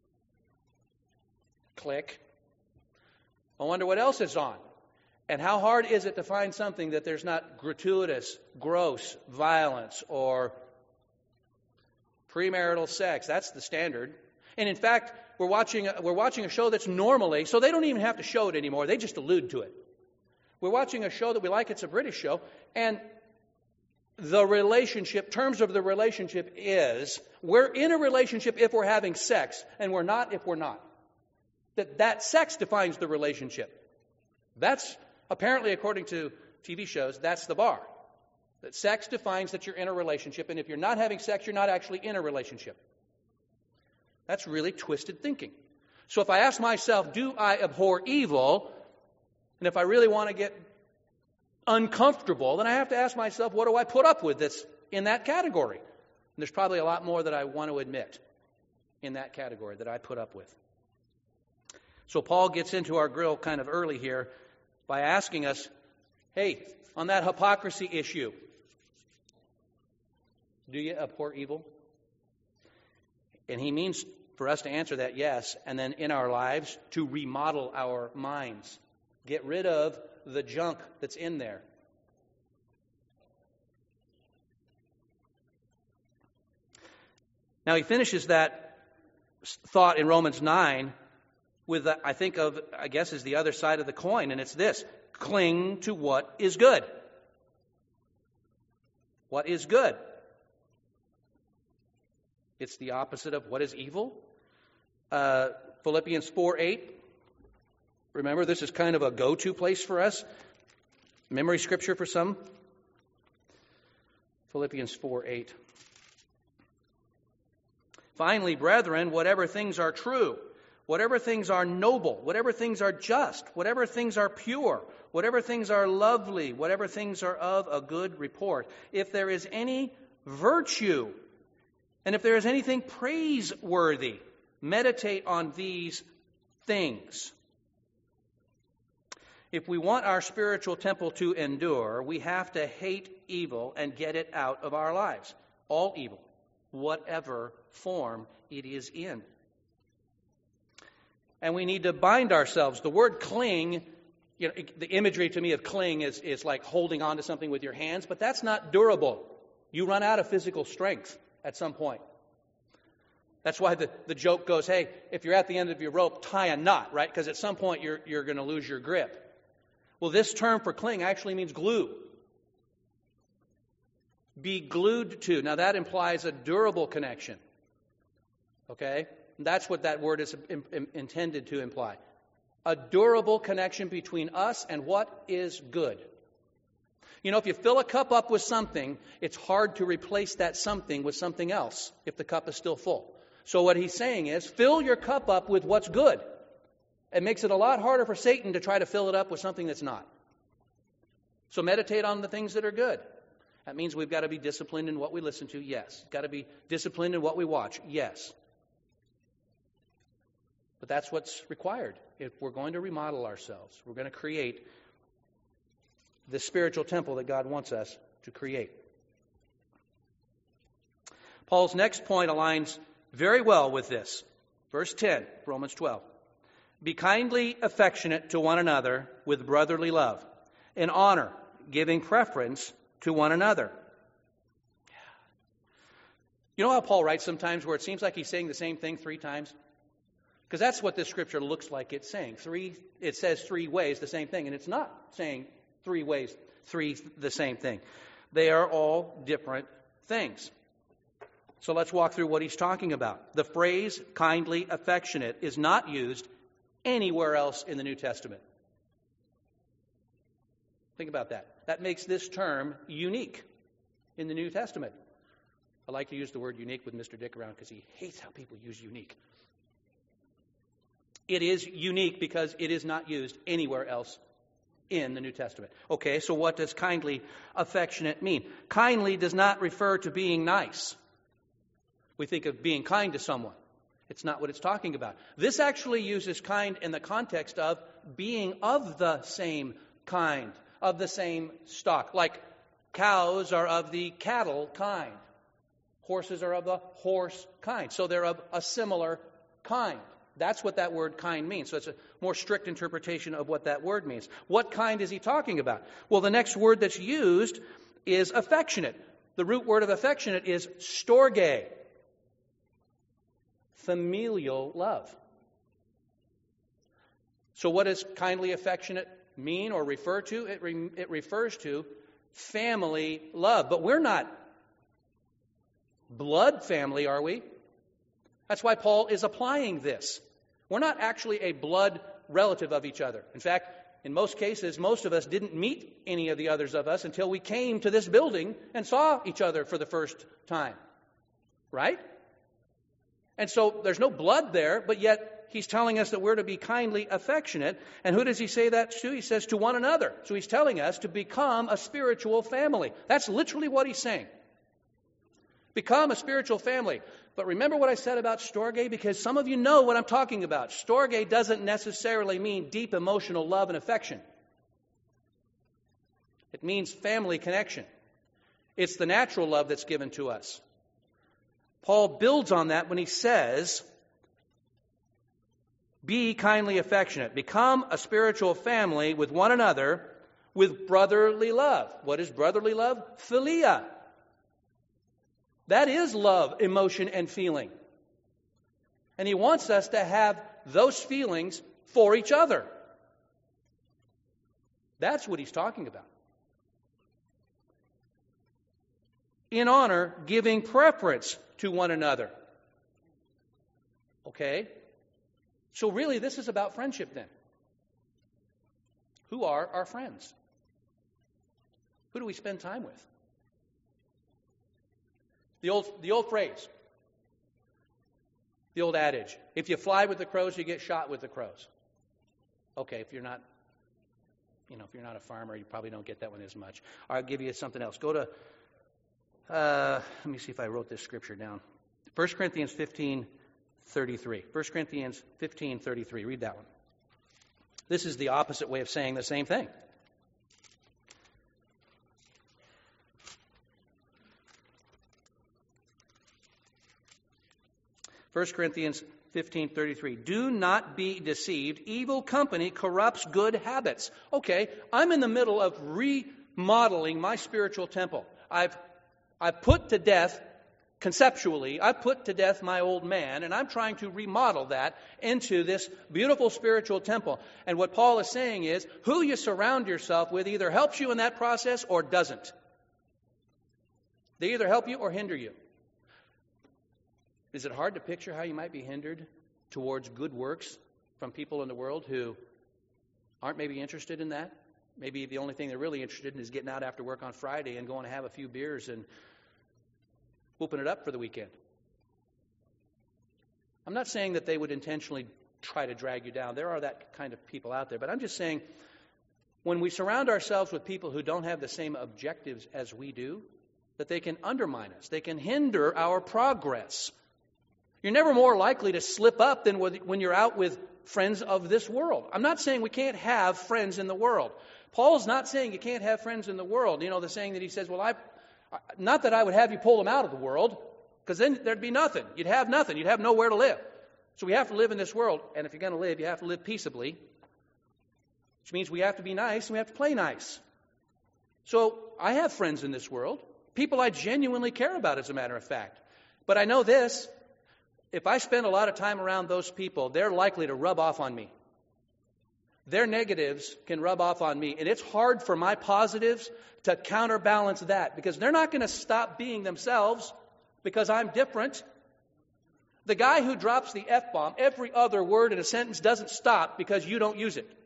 Click. I wonder what else is on. And how hard is it to find something that there's not gratuitous, gross violence or premarital sex? That's the standard. And in fact, we're watching a, we're watching a show that's normally, so they don't even have to show it anymore. They just allude to it. We're watching a show that we like. It's a British show. And the relationship, terms of the relationship is, we're in a relationship if we're having sex, and we're not if we're not. That that sex defines the relationship. That's, apparently, according to T V shows, that's the bar. That sex defines that you're in a relationship, and if you're not having sex, you're not actually in a relationship. That's really twisted thinking. So if I ask myself, do I abhor evil? And if I really want to get uncomfortable, then I have to ask myself, what do I put up with that's in that category? And there's probably a lot more that I want to admit in that category that I put up with. So Paul gets into our grill kind of early here by asking us, hey, on that hypocrisy issue, do you abhor evil? And he means for us to answer that yes, and then in our lives to remodel our minds. Get rid of the junk that's in there. Now he finishes that thought in Romans nine with, uh, I think of, I guess, is the other side of the coin, and it's this: cling to what is good. What is good? It's the opposite of what is evil. Uh, Philippians four eight. Remember, this is kind of a go-to place for us. Memory scripture for some. Philippians four eight. Finally, brethren, whatever things are true, whatever things are noble, whatever things are just, whatever things are pure, whatever things are lovely, whatever things are of a good report, if there is any virtue, and if there is anything praiseworthy, meditate on these things. If we want our spiritual temple to endure, we have to hate evil and get it out of our lives. All evil, whatever form it is in. And we need to bind ourselves. The word cling, you know, the imagery to me of cling is, is like holding on to something with your hands, but that's not durable. You run out of physical strength at some point. That's why the, the joke goes, hey, if you're at the end of your rope, tie a knot, right? Because at some point you're, you're going to lose your grip. Well, this term for cling actually means glue. Be glued to. Now that implies a durable connection. Okay? That's what that word is in, in, intended to imply. A durable connection between us and what is good. You know, if you fill a cup up with something, it's hard to replace that something with something else if the cup is still full. So what he's saying is, fill your cup up with what's good. It makes it a lot harder for Satan to try to fill it up with something that's not. So meditate on the things that are good. That means we've got to be disciplined in what we listen to, yes. Got to be disciplined in what we watch, yes. But that's what's required. If we're going to remodel ourselves, we're going to create the spiritual temple that God wants us to create. Paul's next point aligns very well with this. Verse ten, Romans twelve. Be kindly affectionate to one another with brotherly love, in honor, giving preference to one another. You know how Paul writes sometimes where it seems like he's saying the same thing three times? Because that's what this scripture looks like it's saying. Three, it says three ways the same thing, and it's not saying three ways, three the same thing. They are all different things. So let's walk through what he's talking about. The phrase kindly affectionate is not used anywhere else in the New Testament. Think about that. That makes this term unique in the New Testament. I like to use the word unique with Mister Dick around because he hates how people use unique. It is unique because it is not used anywhere else in the New Testament. Okay, so what does kindly affectionate mean? Kindly does not refer to being nice. We think of being kind to someone. It's not what it's talking about. This actually uses kind in the context of being of the same kind, of the same stock. Like cows are of the cattle kind. Horses are of the horse kind. So they're of a similar kind. That's what that word kind means. So it's a more strict interpretation of what that word means. What kind is he talking about? Well, the next word that's used is affectionate. The root word of affectionate is storge. Familial love. So what does kindly affectionate mean or refer to? It, re- it refers to family love. But we're not blood family, are we? That's why Paul is applying this. We're not actually a blood relative of each other. In fact, in most cases, most of us didn't meet any of the others of us until we came to this building and saw each other for the first time. Right? And so there's no blood there, but yet he's telling us that we're to be kindly affectionate. And who does he say that to? He says to one another. So he's telling us to become a spiritual family. That's literally what he's saying. Become a spiritual family. But remember what I said about storge? Because some of you know what I'm talking about. Storge doesn't necessarily mean deep emotional love and affection. It means family connection. It's the natural love that's given to us. Paul builds on that when he says, be kindly affectionate. Become a spiritual family with one another with brotherly love. What is brotherly love? Philia. That is love, emotion, and feeling. And He wants us to have those feelings for each other. That's what He's talking about. In honor, giving preference to one another. Okay? So really, this is about friendship then. Who are our friends? Who do we spend time with? The old, the old phrase, the old adage, if you fly with the crows, you get shot with the crows. Okay, if you're not, you know, if you're not a farmer, you probably don't get that one as much. I'll give you something else. Go to, uh, let me see if I wrote this scripture down. First Corinthians fifteen thirty-three. First Corinthians fifteen thirty-three. Read that one. This is the opposite way of saying the same thing. First Corinthians fifteen thirty-three. Do not be deceived. Evil company corrupts good habits. Okay, I'm in the middle of remodeling my spiritual temple. I've I've put to death, conceptually, I've put to death my old man, and I'm trying to remodel that into this beautiful spiritual temple. And what Paul is saying is, who you surround yourself with either helps you in that process or doesn't. They either help you or hinder you. Is it hard to picture how you might be hindered towards good works from people in the world who aren't maybe interested in that? Maybe the only thing they're really interested in is getting out after work on Friday and going to have a few beers and whooping it up for the weekend. I'm not saying that they would intentionally try to drag you down. There are that kind of people out there. But I'm just saying, when we surround ourselves with people who don't have the same objectives as we do, that they can undermine us. They can hinder our progress. You're never more likely to slip up than when you're out with friends of this world. I'm not saying we can't have friends in the world. Paul's not saying you can't have friends in the world. You know, the saying that he says, well, I, not that I would have you pull them out of the world, because then there'd be nothing. You'd have nothing. You'd have nowhere to live. So we have to live in this world, and if you're going to live, you have to live peaceably, which means we have to be nice and we have to play nice. So I have friends in this world, people I genuinely care about, as a matter of fact. But I know this. If I spend a lot of time around those people, they're likely to rub off on me. Their negatives can rub off on me. And it's hard for my positives to counterbalance that, because they're not going to stop being themselves because I'm different. The guy who drops the F-bomb, every other word in a sentence doesn't stop because you don't use it.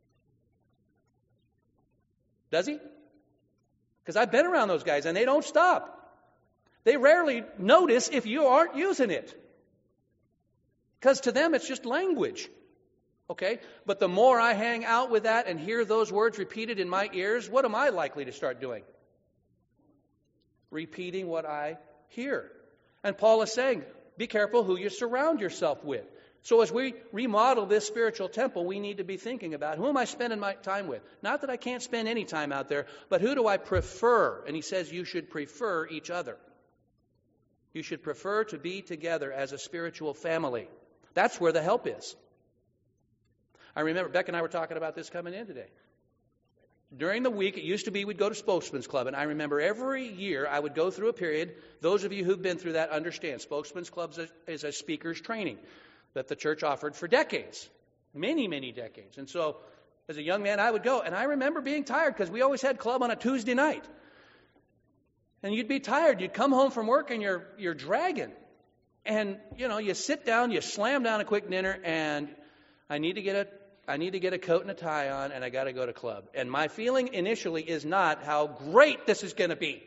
Does he? Because I've been around those guys and they don't stop. They rarely notice if you aren't using it. Because to them, it's just language. Okay? But the more I hang out with that and hear those words repeated in my ears, what am I likely to start doing? Repeating what I hear. And Paul is saying, be careful who you surround yourself with. So as we remodel this spiritual temple, we need to be thinking about, who am I spending my time with? Not that I can't spend any time out there, but who do I prefer? And he says you should prefer each other. You should prefer to be together as a spiritual family. That's where the help is. I remember Beck and I were talking about this coming in today. During the week, it used to be we'd go to Spokesman's Club, and I remember every year I would go through a period. Those of you who've been through that understand. Spokesman's Club is a, is a speaker's training that the church offered for decades, many, many decades. And so as a young man, I would go, and I remember being tired because we always had club on a Tuesday night. And you'd be tired. You'd come home from work, and you're you're dragging. And, you know, you sit down, you slam down a quick dinner, and I need to get a I need to get a coat and a tie on, and I got to go to club. And my feeling initially is not how great this is going to be.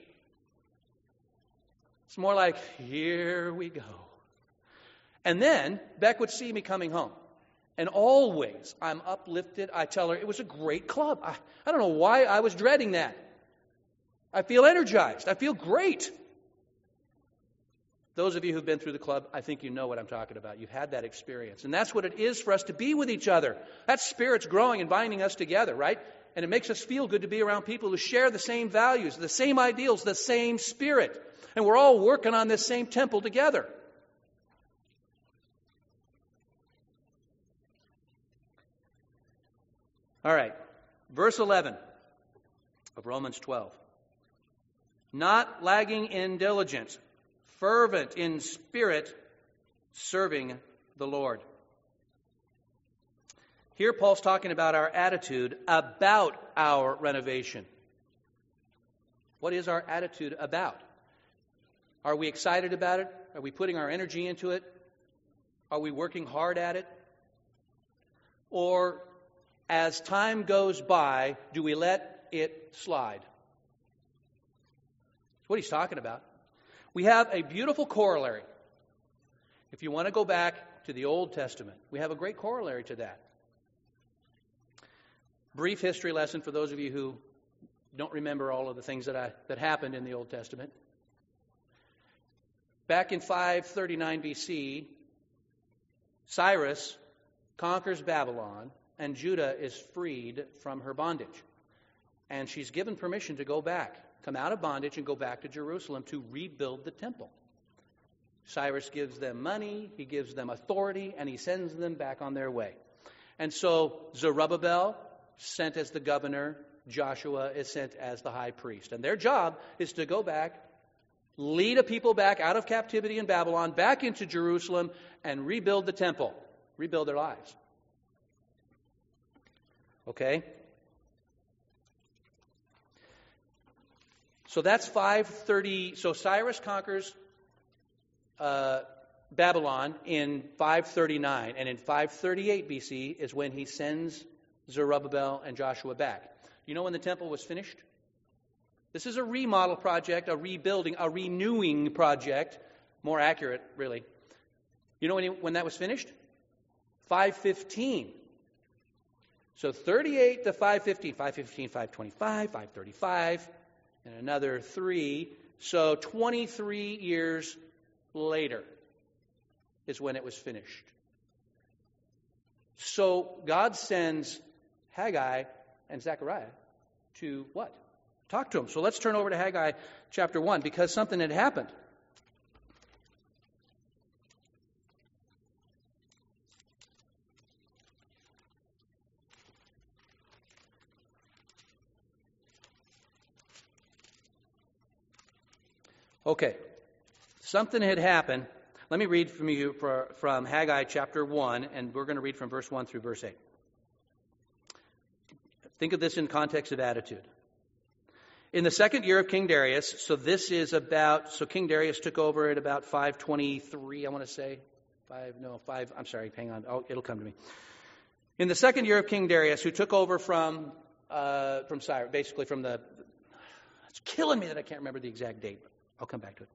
It's more like, here we go. And then Beck would see me coming home. And always I'm uplifted. I tell her it was a great club. I, I don't know why I was dreading that. I feel energized. I feel great. Those of you who've been through the club, I think you know what I'm talking about. You've had that experience. And that's what it is for us to be with each other. That Spirit's growing and binding us together, right? And it makes us feel good to be around people who share the same values, the same ideals, the same Spirit. And we're all working on this same temple together. All right. Verse eleven of Romans twelve. Not lagging in diligence. fervent in spirit, serving the Lord. Here Paul's talking about our attitude about our renovation. What is our attitude about? Are we excited about it? Are we putting our energy into it? Are we working hard at it? Or as time goes by, do we let it slide? That's what he's talking about. We have a beautiful corollary. If you want to go back to the Old Testament, we have a great corollary to that. Brief history lesson for those of you who don't remember all of the things that I, that happened in the Old Testament. Back in five thirty-nine B C, Cyrus conquers Babylon, and Judah is freed from her bondage. And she's given permission to go back, come out of bondage and go back to Jerusalem to rebuild the temple. Cyrus gives them money, he gives them authority, and he sends them back on their way. And so Zerubbabel, sent as the governor, Joshua is sent as the high priest. And their job is to go back, lead a people back out of captivity in Babylon, back into Jerusalem, and rebuild the temple, rebuild their lives. Okay? So that's five thirty. So Cyrus conquers uh, Babylon in five thirty-nine. And in five thirty-eight B C is when he sends Zerubbabel and Joshua back. You know when the temple was finished? This is a remodel project, a rebuilding, a renewing project. More accurate, really. You know when, he, when that was finished? five fifteen. So thirty-eight to five fifteen. five fifteen, five twenty-five, five thirty-five, and another three. So twenty-three years later is when it was finished. So God sends Haggai and Zechariah to what? Talk to him. So let's turn over to Haggai chapter one, because something had happened. Okay. Something had happened. Let me read from you for, from Haggai chapter one, and we're going to read from verse one through verse eight. Think of this in context of attitude. In the second year of King Darius, so this is about, so King Darius took over at about five twenty-three, I want to say. Five, no, five, I'm sorry, hang on, oh, it'll come to me. In the second year of King Darius, who took over from, uh, from Cyrus, basically from the, it's killing me that I can't remember the exact date, but I'll come back to it.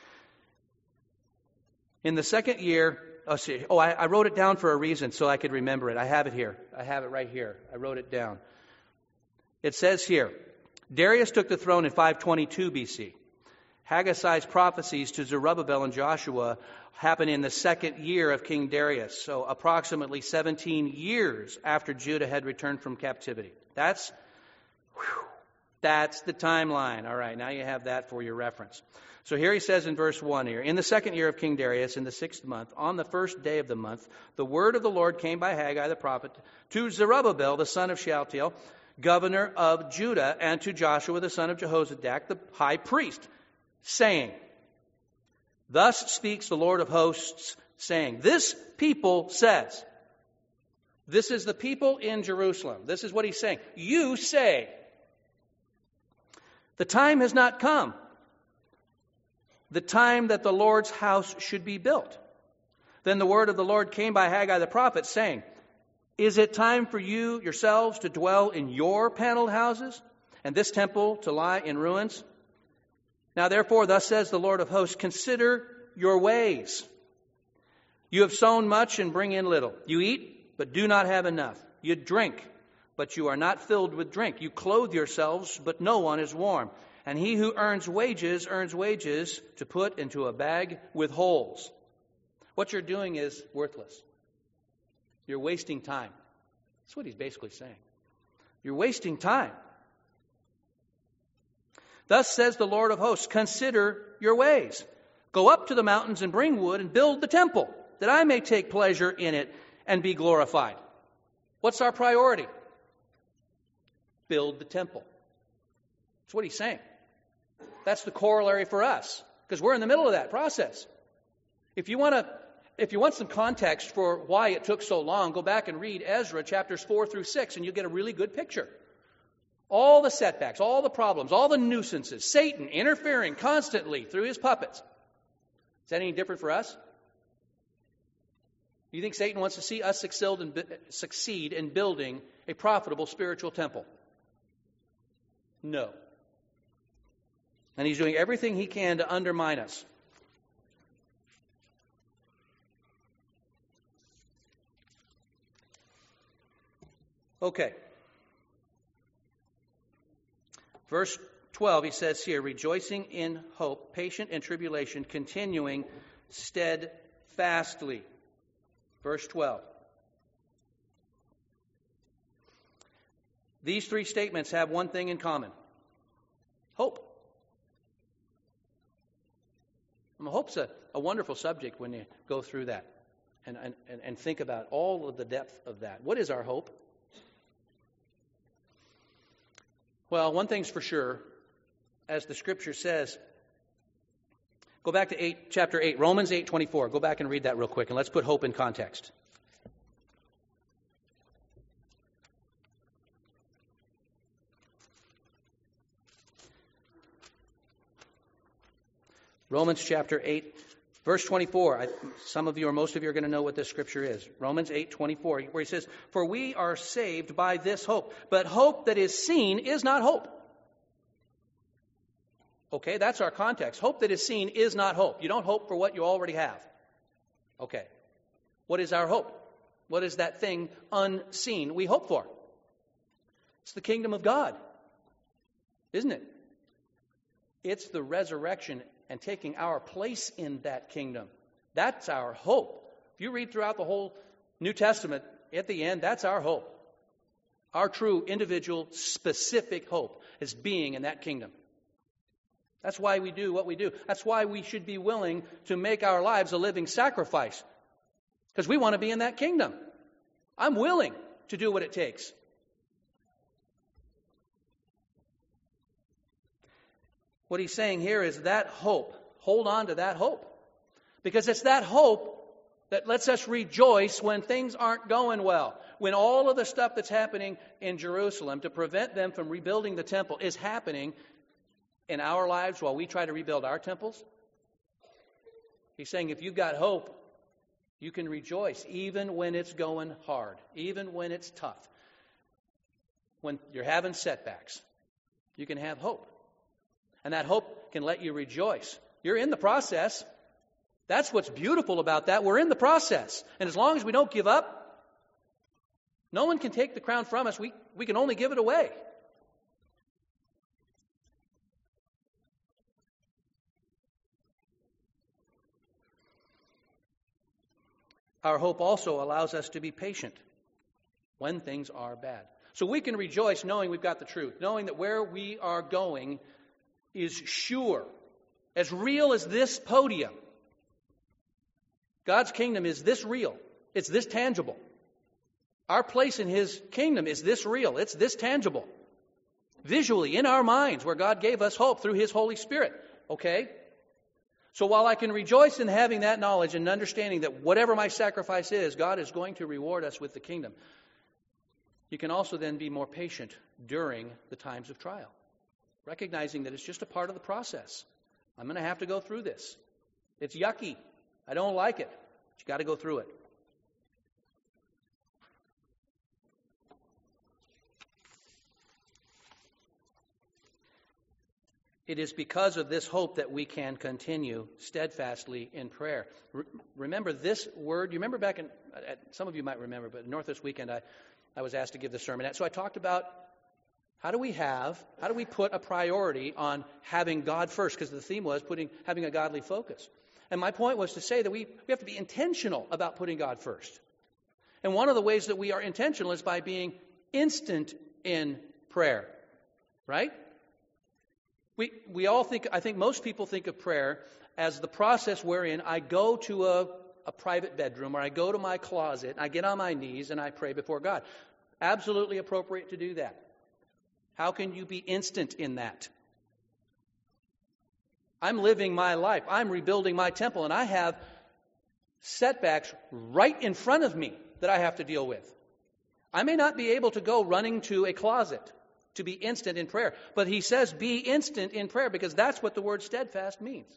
In the second year, oh, see, oh I, I wrote it down for a reason so I could remember it. I have it here. I have it right here. I wrote it down. It says here, Darius took the throne in five twenty-two B C. Haggai's prophecies to Zerubbabel and Joshua happen in the second year of King Darius, so approximately seventeen years after Judah had returned from captivity. That's, whew, that's the timeline. All right, now you have that for your reference. So here he says in verse one here, in the second year of King Darius, in the sixth month, on the first day of the month, the word of the Lord came by Haggai the prophet to Zerubbabel, the son of Shealtiel, governor of Judah, and to Joshua, the son of Jehozadak, the high priest, saying, thus speaks the Lord of hosts, saying, this people says, this is the people in Jerusalem. This is what he's saying. You say, the time has not come, the time that the Lord's house should be built. Then the word of the Lord came by Haggai the prophet, saying, is it time for you yourselves to dwell in your paneled houses, and this temple to lie in ruins? Now therefore, thus says the Lord of hosts, consider your ways. You have sown much and bring in little. You eat, but do not have enough. You drink, but you are not filled with drink. You clothe yourselves, but no one is warm. And he who earns wages, earns wages to put into a bag with holes. What you're doing is worthless. You're wasting time. That's what he's basically saying. You're wasting time. Thus says the Lord of hosts, consider your ways. Go up to the mountains and bring wood and build the temple, that I may take pleasure in it and be glorified. What's our priority? Build the temple. That's what he's saying. That's the corollary for us. because we're in the middle of that process. If you want to, if you want some context for why it took so long, go back and read Ezra chapters four through six, and you'll get a really good picture. All the setbacks, all the problems, all the nuisances, Satan interfering constantly through his puppets. Is that any different for us? Do you think Satan wants to see us succeed in building a profitable spiritual temple? No. And he's doing everything he can to undermine us. Okay. Verse twelve, he says here, rejoicing in hope, patient in tribulation, continuing steadfastly. Verse twelve. These three statements have one thing in common. Hope. And hope's a, a wonderful subject when you go through that and, and, and think about all of the depth of that. What is our hope? Well, one thing's for sure, as the Scripture says. Go back to eight, chapter eight, Romans eight twenty-four. Go back and read that real quick, and let's put hope in context. Romans chapter eight, verse twenty-four. I, some of you or most of you are going to know what this scripture is. Romans eight twenty-four, where he says, "For we are saved by this hope, but hope that is seen is not hope." Okay, that's our context. Hope that is seen is not hope. You don't hope for what you already have. Okay. What is our hope? What is that thing unseen we hope for? It's the kingdom of God, isn't it? It's the resurrection and taking our place in that kingdom. That's our hope. If you read throughout the whole New Testament, at the end, that's our hope. Our true individual specific hope is being in that kingdom. That's why we do what we do. That's why we should be willing to make our lives a living sacrifice. Because we want to be in that kingdom. I'm willing to do what it takes. What he's saying here is that hope. Hold on to that hope. Because it's that hope that lets us rejoice when things aren't going well. When all of the stuff that's happening in Jerusalem to prevent them from rebuilding the temple is happening in our lives while we try to rebuild our temples. He's saying if you've got hope, you can rejoice even when it's going hard, even when it's tough. When you're having setbacks, you can have hope. And that hope can let you rejoice. You're in the process. That's what's beautiful about that. We're in the process. And as long as we don't give up, no one can take the crown from us. We, we can only give it away. Our hope also allows us to be patient when things are bad. So we can rejoice knowing we've got the truth, knowing that where we are going is sure, as real as this podium. God's kingdom is this real. It's this tangible. Our place in His kingdom is this real. It's this tangible. Visually, in our minds, where God gave us hope through His Holy Spirit. Okay? So while I can rejoice in having that knowledge and understanding that whatever my sacrifice is, God is going to reward us with the kingdom, you can also then be more patient during the times of trial, recognizing that it's just a part of the process. I'm going to have to go through this. It's yucky. I don't like it. But you got to go through it. It is because of this hope that we can continue steadfastly in prayer. Re- remember this word. You remember back in, some of you might remember, but North this weekend I, I was asked to give the sermon. So I talked about how do we have, how do we put a priority on having God first? Because the theme was putting having a godly focus. And my point was to say that we, we have to be intentional about putting God first. And one of the ways that we are intentional is by being instant in prayer. Right? We we all think, I think most people think of prayer as the process wherein I go to a, a private bedroom or I go to my closet and I get on my knees and I pray before God. Absolutely appropriate to do that. How can you be instant in that? I'm living my life. I'm rebuilding my temple, and I have setbacks right in front of me that I have to deal with. I may not be able to go running to a closet to be instant in prayer, but he says be instant in prayer because that's what the word steadfast means.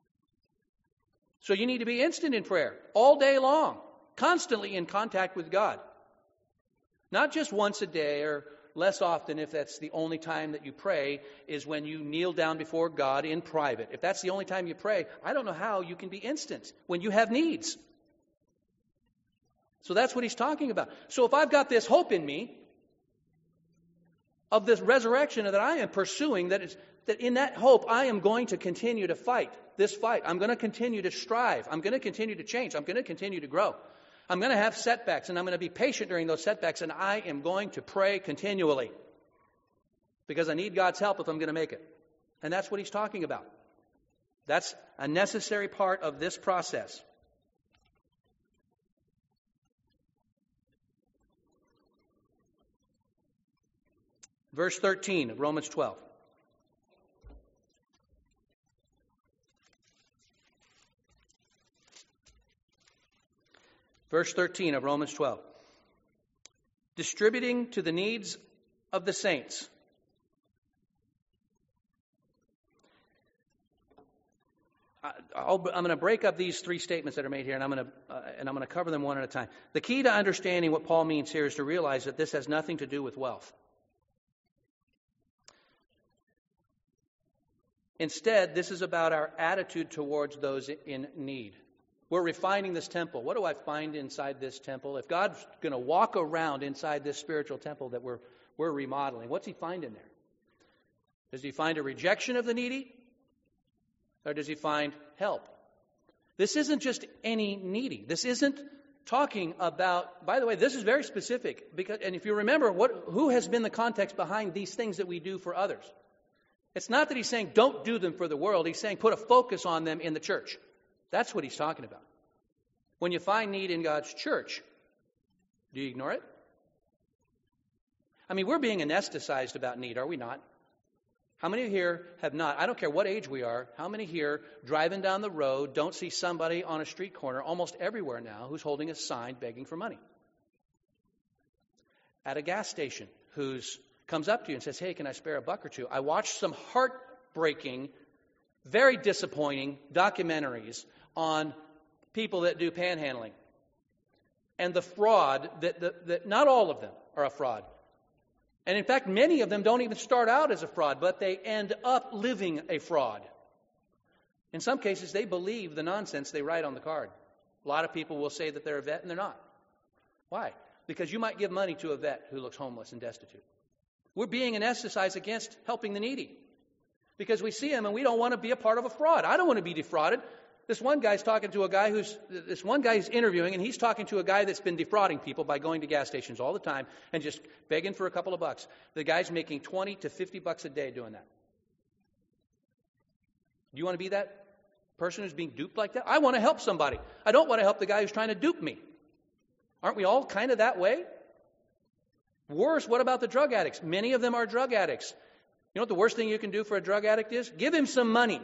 So you need to be instant in prayer all day long, constantly in contact with God. Not just once a day or less often if that's the only time that you pray is when you kneel down before God in private. If that's the only time you pray, I don't know how you can be instant when you have needs. So that's what he's talking about. So if I've got this hope in me of this resurrection that I am pursuing, that is that in that hope I am going to continue to fight this fight. I'm going to continue to strive. I'm going to continue to change. I'm going to continue to grow. I'm going to have setbacks, and I'm going to be patient during those setbacks, and I am going to pray continually because I need God's help if I'm going to make it. And that's what he's talking about. That's a necessary part of this process. Verse thirteen of Romans twelve. Verse thirteen of Romans twelve. Distributing to the needs of the saints. I'll, I'm going to break up these three statements that are made here, and I'm going to uh, and I'm going to cover them one at a time. The key to understanding what Paul means here is to realize that this has nothing to do with wealth. Instead, this is about our attitude towards those in need. We're refining this temple. What do I find inside this temple? If God's going to walk around inside this spiritual temple that we're we're remodeling, what's he find in there? Does he find a rejection of the needy? Or does he find help? This isn't just any needy. This isn't talking about, by the way, this is very specific. Because, and if you remember, what who has been the context behind these things that we do for others? It's not that he's saying don't do them for the world. He's saying put a focus on them in the church. That's what he's talking about. When you find need in God's church, do you ignore it? I mean, we're being anesthetized about need, are we not? How many here have not? I don't care what age we are. How many here driving down the road don't see somebody on a street corner almost everywhere now who's holding a sign begging for money? At a gas station, who's comes up to you and says, hey, can I spare a buck or two? I watched some heartbreaking, very disappointing documentaries on people that do panhandling. And the fraud, that, that, that not all of them are a fraud. And in fact, many of them don't even start out as a fraud, but they end up living a fraud. In some cases, they believe the nonsense they write on the card. A lot of people will say that they're a vet, and they're not. Why? Because you might give money to a vet who looks homeless and destitute. We're being anesthetized against helping the needy because we see them and we don't want to be a part of a fraud. I don't want to be defrauded. This one guy's talking to a guy who's, this one guy's interviewing, and he's talking to a guy that's been defrauding people by going to gas stations all the time and just begging for a couple of bucks. The guy's making twenty to fifty bucks a day doing that. Do you want to be that person who's being duped like that? I want to help somebody. I don't want to help the guy who's trying to dupe me. Aren't we all kind of that way? Worse, what about the drug addicts? Many of them are drug addicts. You know what the worst thing you can do for a drug addict is? Give him some money.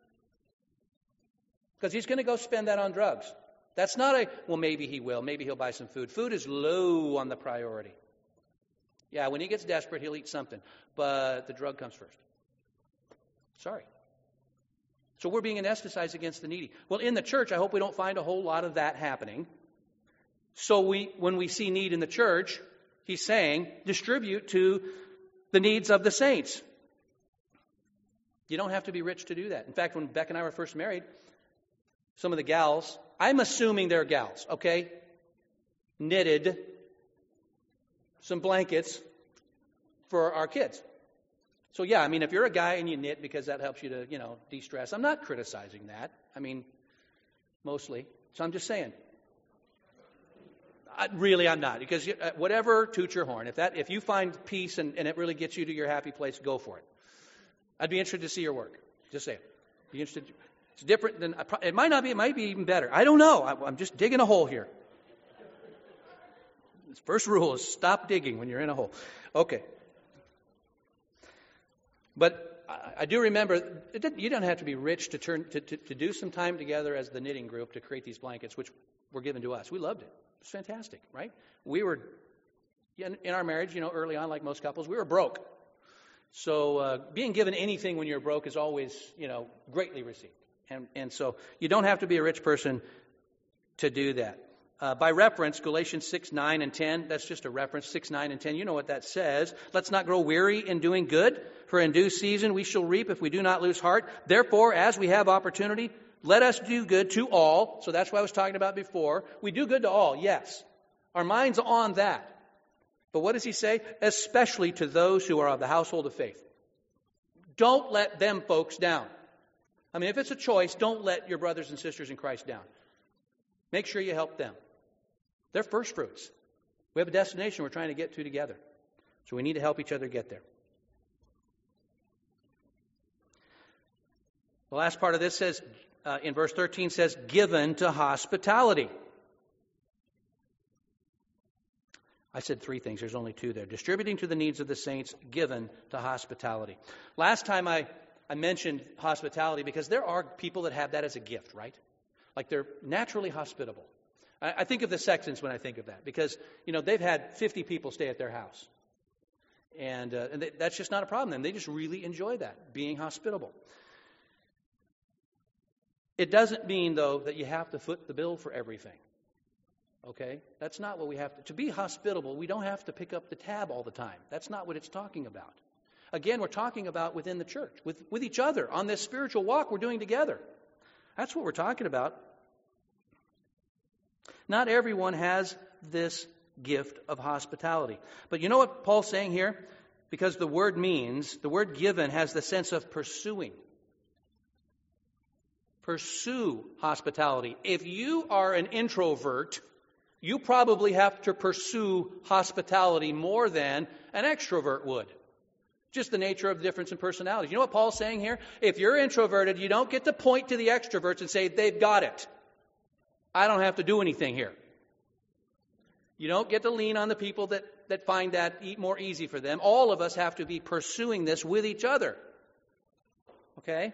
Because he's going to go spend that on drugs. That's not a, well, maybe he will. Maybe he'll buy some food. Food is low on the priority. Yeah, when he gets desperate, he'll eat something. But the drug comes first. Sorry. So we're being anesthetized against the needy. Well, in the church, I hope we don't find a whole lot of that happening. So we, when we see need in the church, he's saying, distribute to the needs of the saints. You don't have to be rich to do that. In fact, when Beck and I were first married, some of the gals, I'm assuming they're gals, okay, knitted some blankets for our kids. So yeah, I mean, if you're a guy and you knit because that helps you to, you know, de-stress, I'm not criticizing that. I mean, mostly. So I'm just saying. I, really, I'm not. Because you, uh, whatever, toot your horn. If that, if you find peace and, and it really gets you to your happy place, go for it. I'd be interested to see your work. Just say it. Be interested. It's different than, it might not be, it might be even better. I don't know. I, I'm just digging a hole here. This first rule is stop digging when you're in a hole. Okay. But I, I do remember, it didn't, you don't have to be rich to turn to, to, to do some time together as the knitting group to create these blankets, which were given to us. We loved it. It was fantastic, right? We were, in, in our marriage, you know, early on, like most couples, we were broke. So uh, being given anything when you're broke is always, you know, greatly received. And, and so you don't have to be a rich person to do that. Uh, by reference, Galatians six, nine, and ten, that's just a reference, six, nine, and ten. You know what that says. Let's not grow weary in doing good, for in due season we shall reap if we do not lose heart. Therefore, as we have opportunity, let us do good to all. So that's what I was talking about before. We do good to all, yes. Our mind's on that. But what does he say? Especially to those who are of the household of faith. Don't let them folks down. I mean, if it's a choice, don't let your brothers and sisters in Christ down. Make sure you help them. They're first fruits. We have a destination we're trying to get to together. So we need to help each other get there. The last part of this says, uh, in verse thirteen says, given to hospitality. I said three things. There's only two there. Distributing to the needs of the saints, given to hospitality. Last time I, I mentioned hospitality because there are people that have that as a gift, right? Like they're naturally hospitable. I, I think of the Sextons when I think of that because, you know, they've had fifty people stay at their house. And, uh, and they, that's just not a problem. Then they just really enjoy that, being hospitable. It doesn't mean, though, that you have to foot the bill for everything. Okay? That's not what we have to. To be hospitable, we don't have to pick up the tab all the time. That's not what it's talking about. Again, we're talking about within the church, with, with each other, on this spiritual walk we're doing together. That's what we're talking about. Not everyone has this gift of hospitality. But you know what Paul's saying here? Because the word means, the word given has the sense of pursuing. Pursue hospitality. If you are an introvert, you probably have to pursue hospitality more than an extrovert would. Just the nature of the difference in personalities. You know what Paul's saying here? If you're introverted, you don't get to point to the extroverts and say, they've got it. I don't have to do anything here. You don't get to lean on the people that, that find that more easy for them. All of us have to be pursuing this with each other. Okay?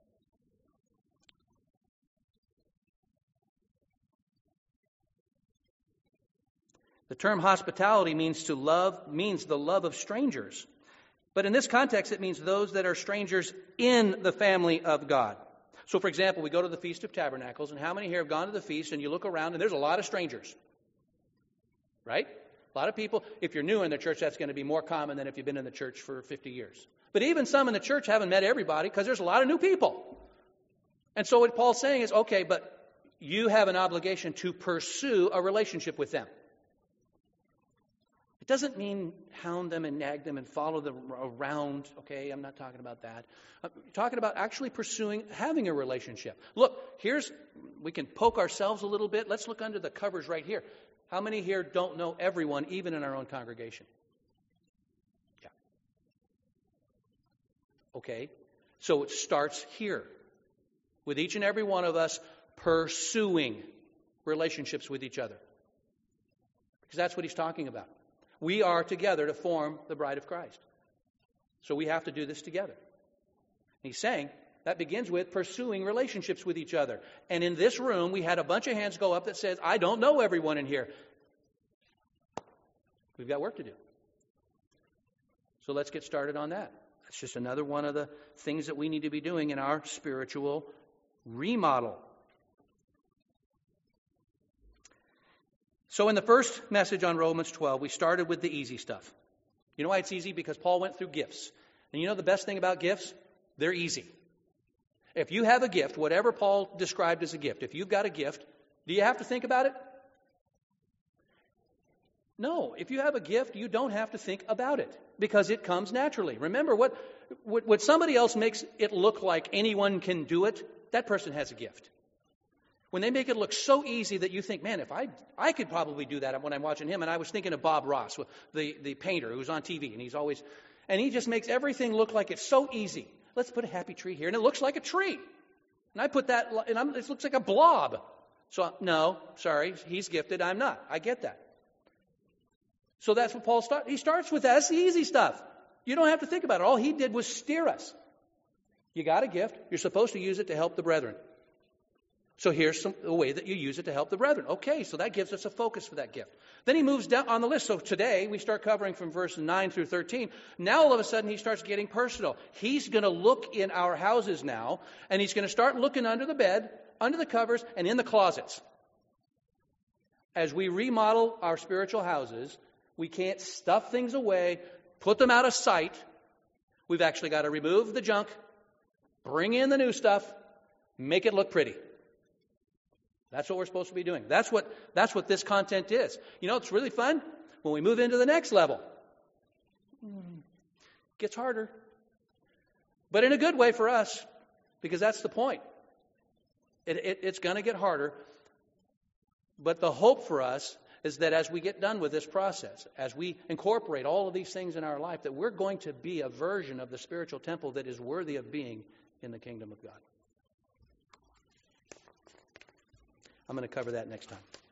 The term hospitality means to love, means the love of strangers. But in this context, it means those that are strangers in the family of God. So, for example, we go to the Feast of Tabernacles, and how many here have gone to the feast and you look around and there's a lot of strangers? Right? A lot of people. If you're new in the church, that's going to be more common than if you've been in the church for fifty years. But even some in the church haven't met everybody because there's a lot of new people. And so what Paul's saying is, okay, but you have an obligation to pursue a relationship with them. It doesn't mean hound them and nag them and follow them around. Okay, I'm not talking about that. I'm talking about actually pursuing, having a relationship. Look, here's, we can poke ourselves a little bit. Let's look under the covers right here. How many here don't know everyone, even in our own congregation? Yeah. Okay, so it starts here with each and every one of us pursuing relationships with each other. Because that's what he's talking about. We are together to form the bride of Christ. So we have to do this together. He's saying that begins with pursuing relationships with each other. And in this room, we had a bunch of hands go up that says, I don't know everyone in here. We've got work to do. So let's get started on that. That's just another one of the things that we need to be doing in our spiritual remodel. So in the first message on Romans twelve, we started with the easy stuff. You know why it's easy? Because Paul went through gifts. And you know the best thing about gifts? They're easy. If you have a gift, whatever Paul described as a gift, if you've got a gift, do you have to think about it? No. If you have a gift, you don't have to think about it because it comes naturally. Remember, what, what, what somebody else makes it look like anyone can do it, that person has a gift. When they make it look so easy that you think, man, if I I could probably do that when I'm watching him. And I was thinking of Bob Ross, the, the painter who's on T V, and he's always, and he just makes everything look like it's so easy. Let's put a happy tree here, and it looks like a tree. And I put that, and I'm, it looks like a blob. So, no, sorry, he's gifted, I'm not. I get that. So that's what Paul starts. He starts with that. That's the easy stuff. You don't have to think about it. All he did was steer us. You got a gift. You're supposed to use it to help the brethren. So here's some, a way that you use it to help the brethren. Okay, so that gives us a focus for that gift. Then he moves down on the list. So today we start covering from verse nine through thirteen. Now all of a sudden he starts getting personal. He's going to look in our houses now, and he's going to start looking under the bed, under the covers, and in the closets. As we remodel our spiritual houses, we can't stuff things away, put them out of sight. We've actually got to remove the junk, bring in the new stuff, make it look pretty. That's what we're supposed to be doing. That's what, that's what this content is. You know, it's really fun when we move into the next level. It gets harder. But in a good way for us, because that's the point. It, it, it's going to get harder. But the hope for us is that as we get done with this process, as we incorporate all of these things in our life, that we're going to be a version of the spiritual temple that is worthy of being in the kingdom of God. I'm going to cover that next time.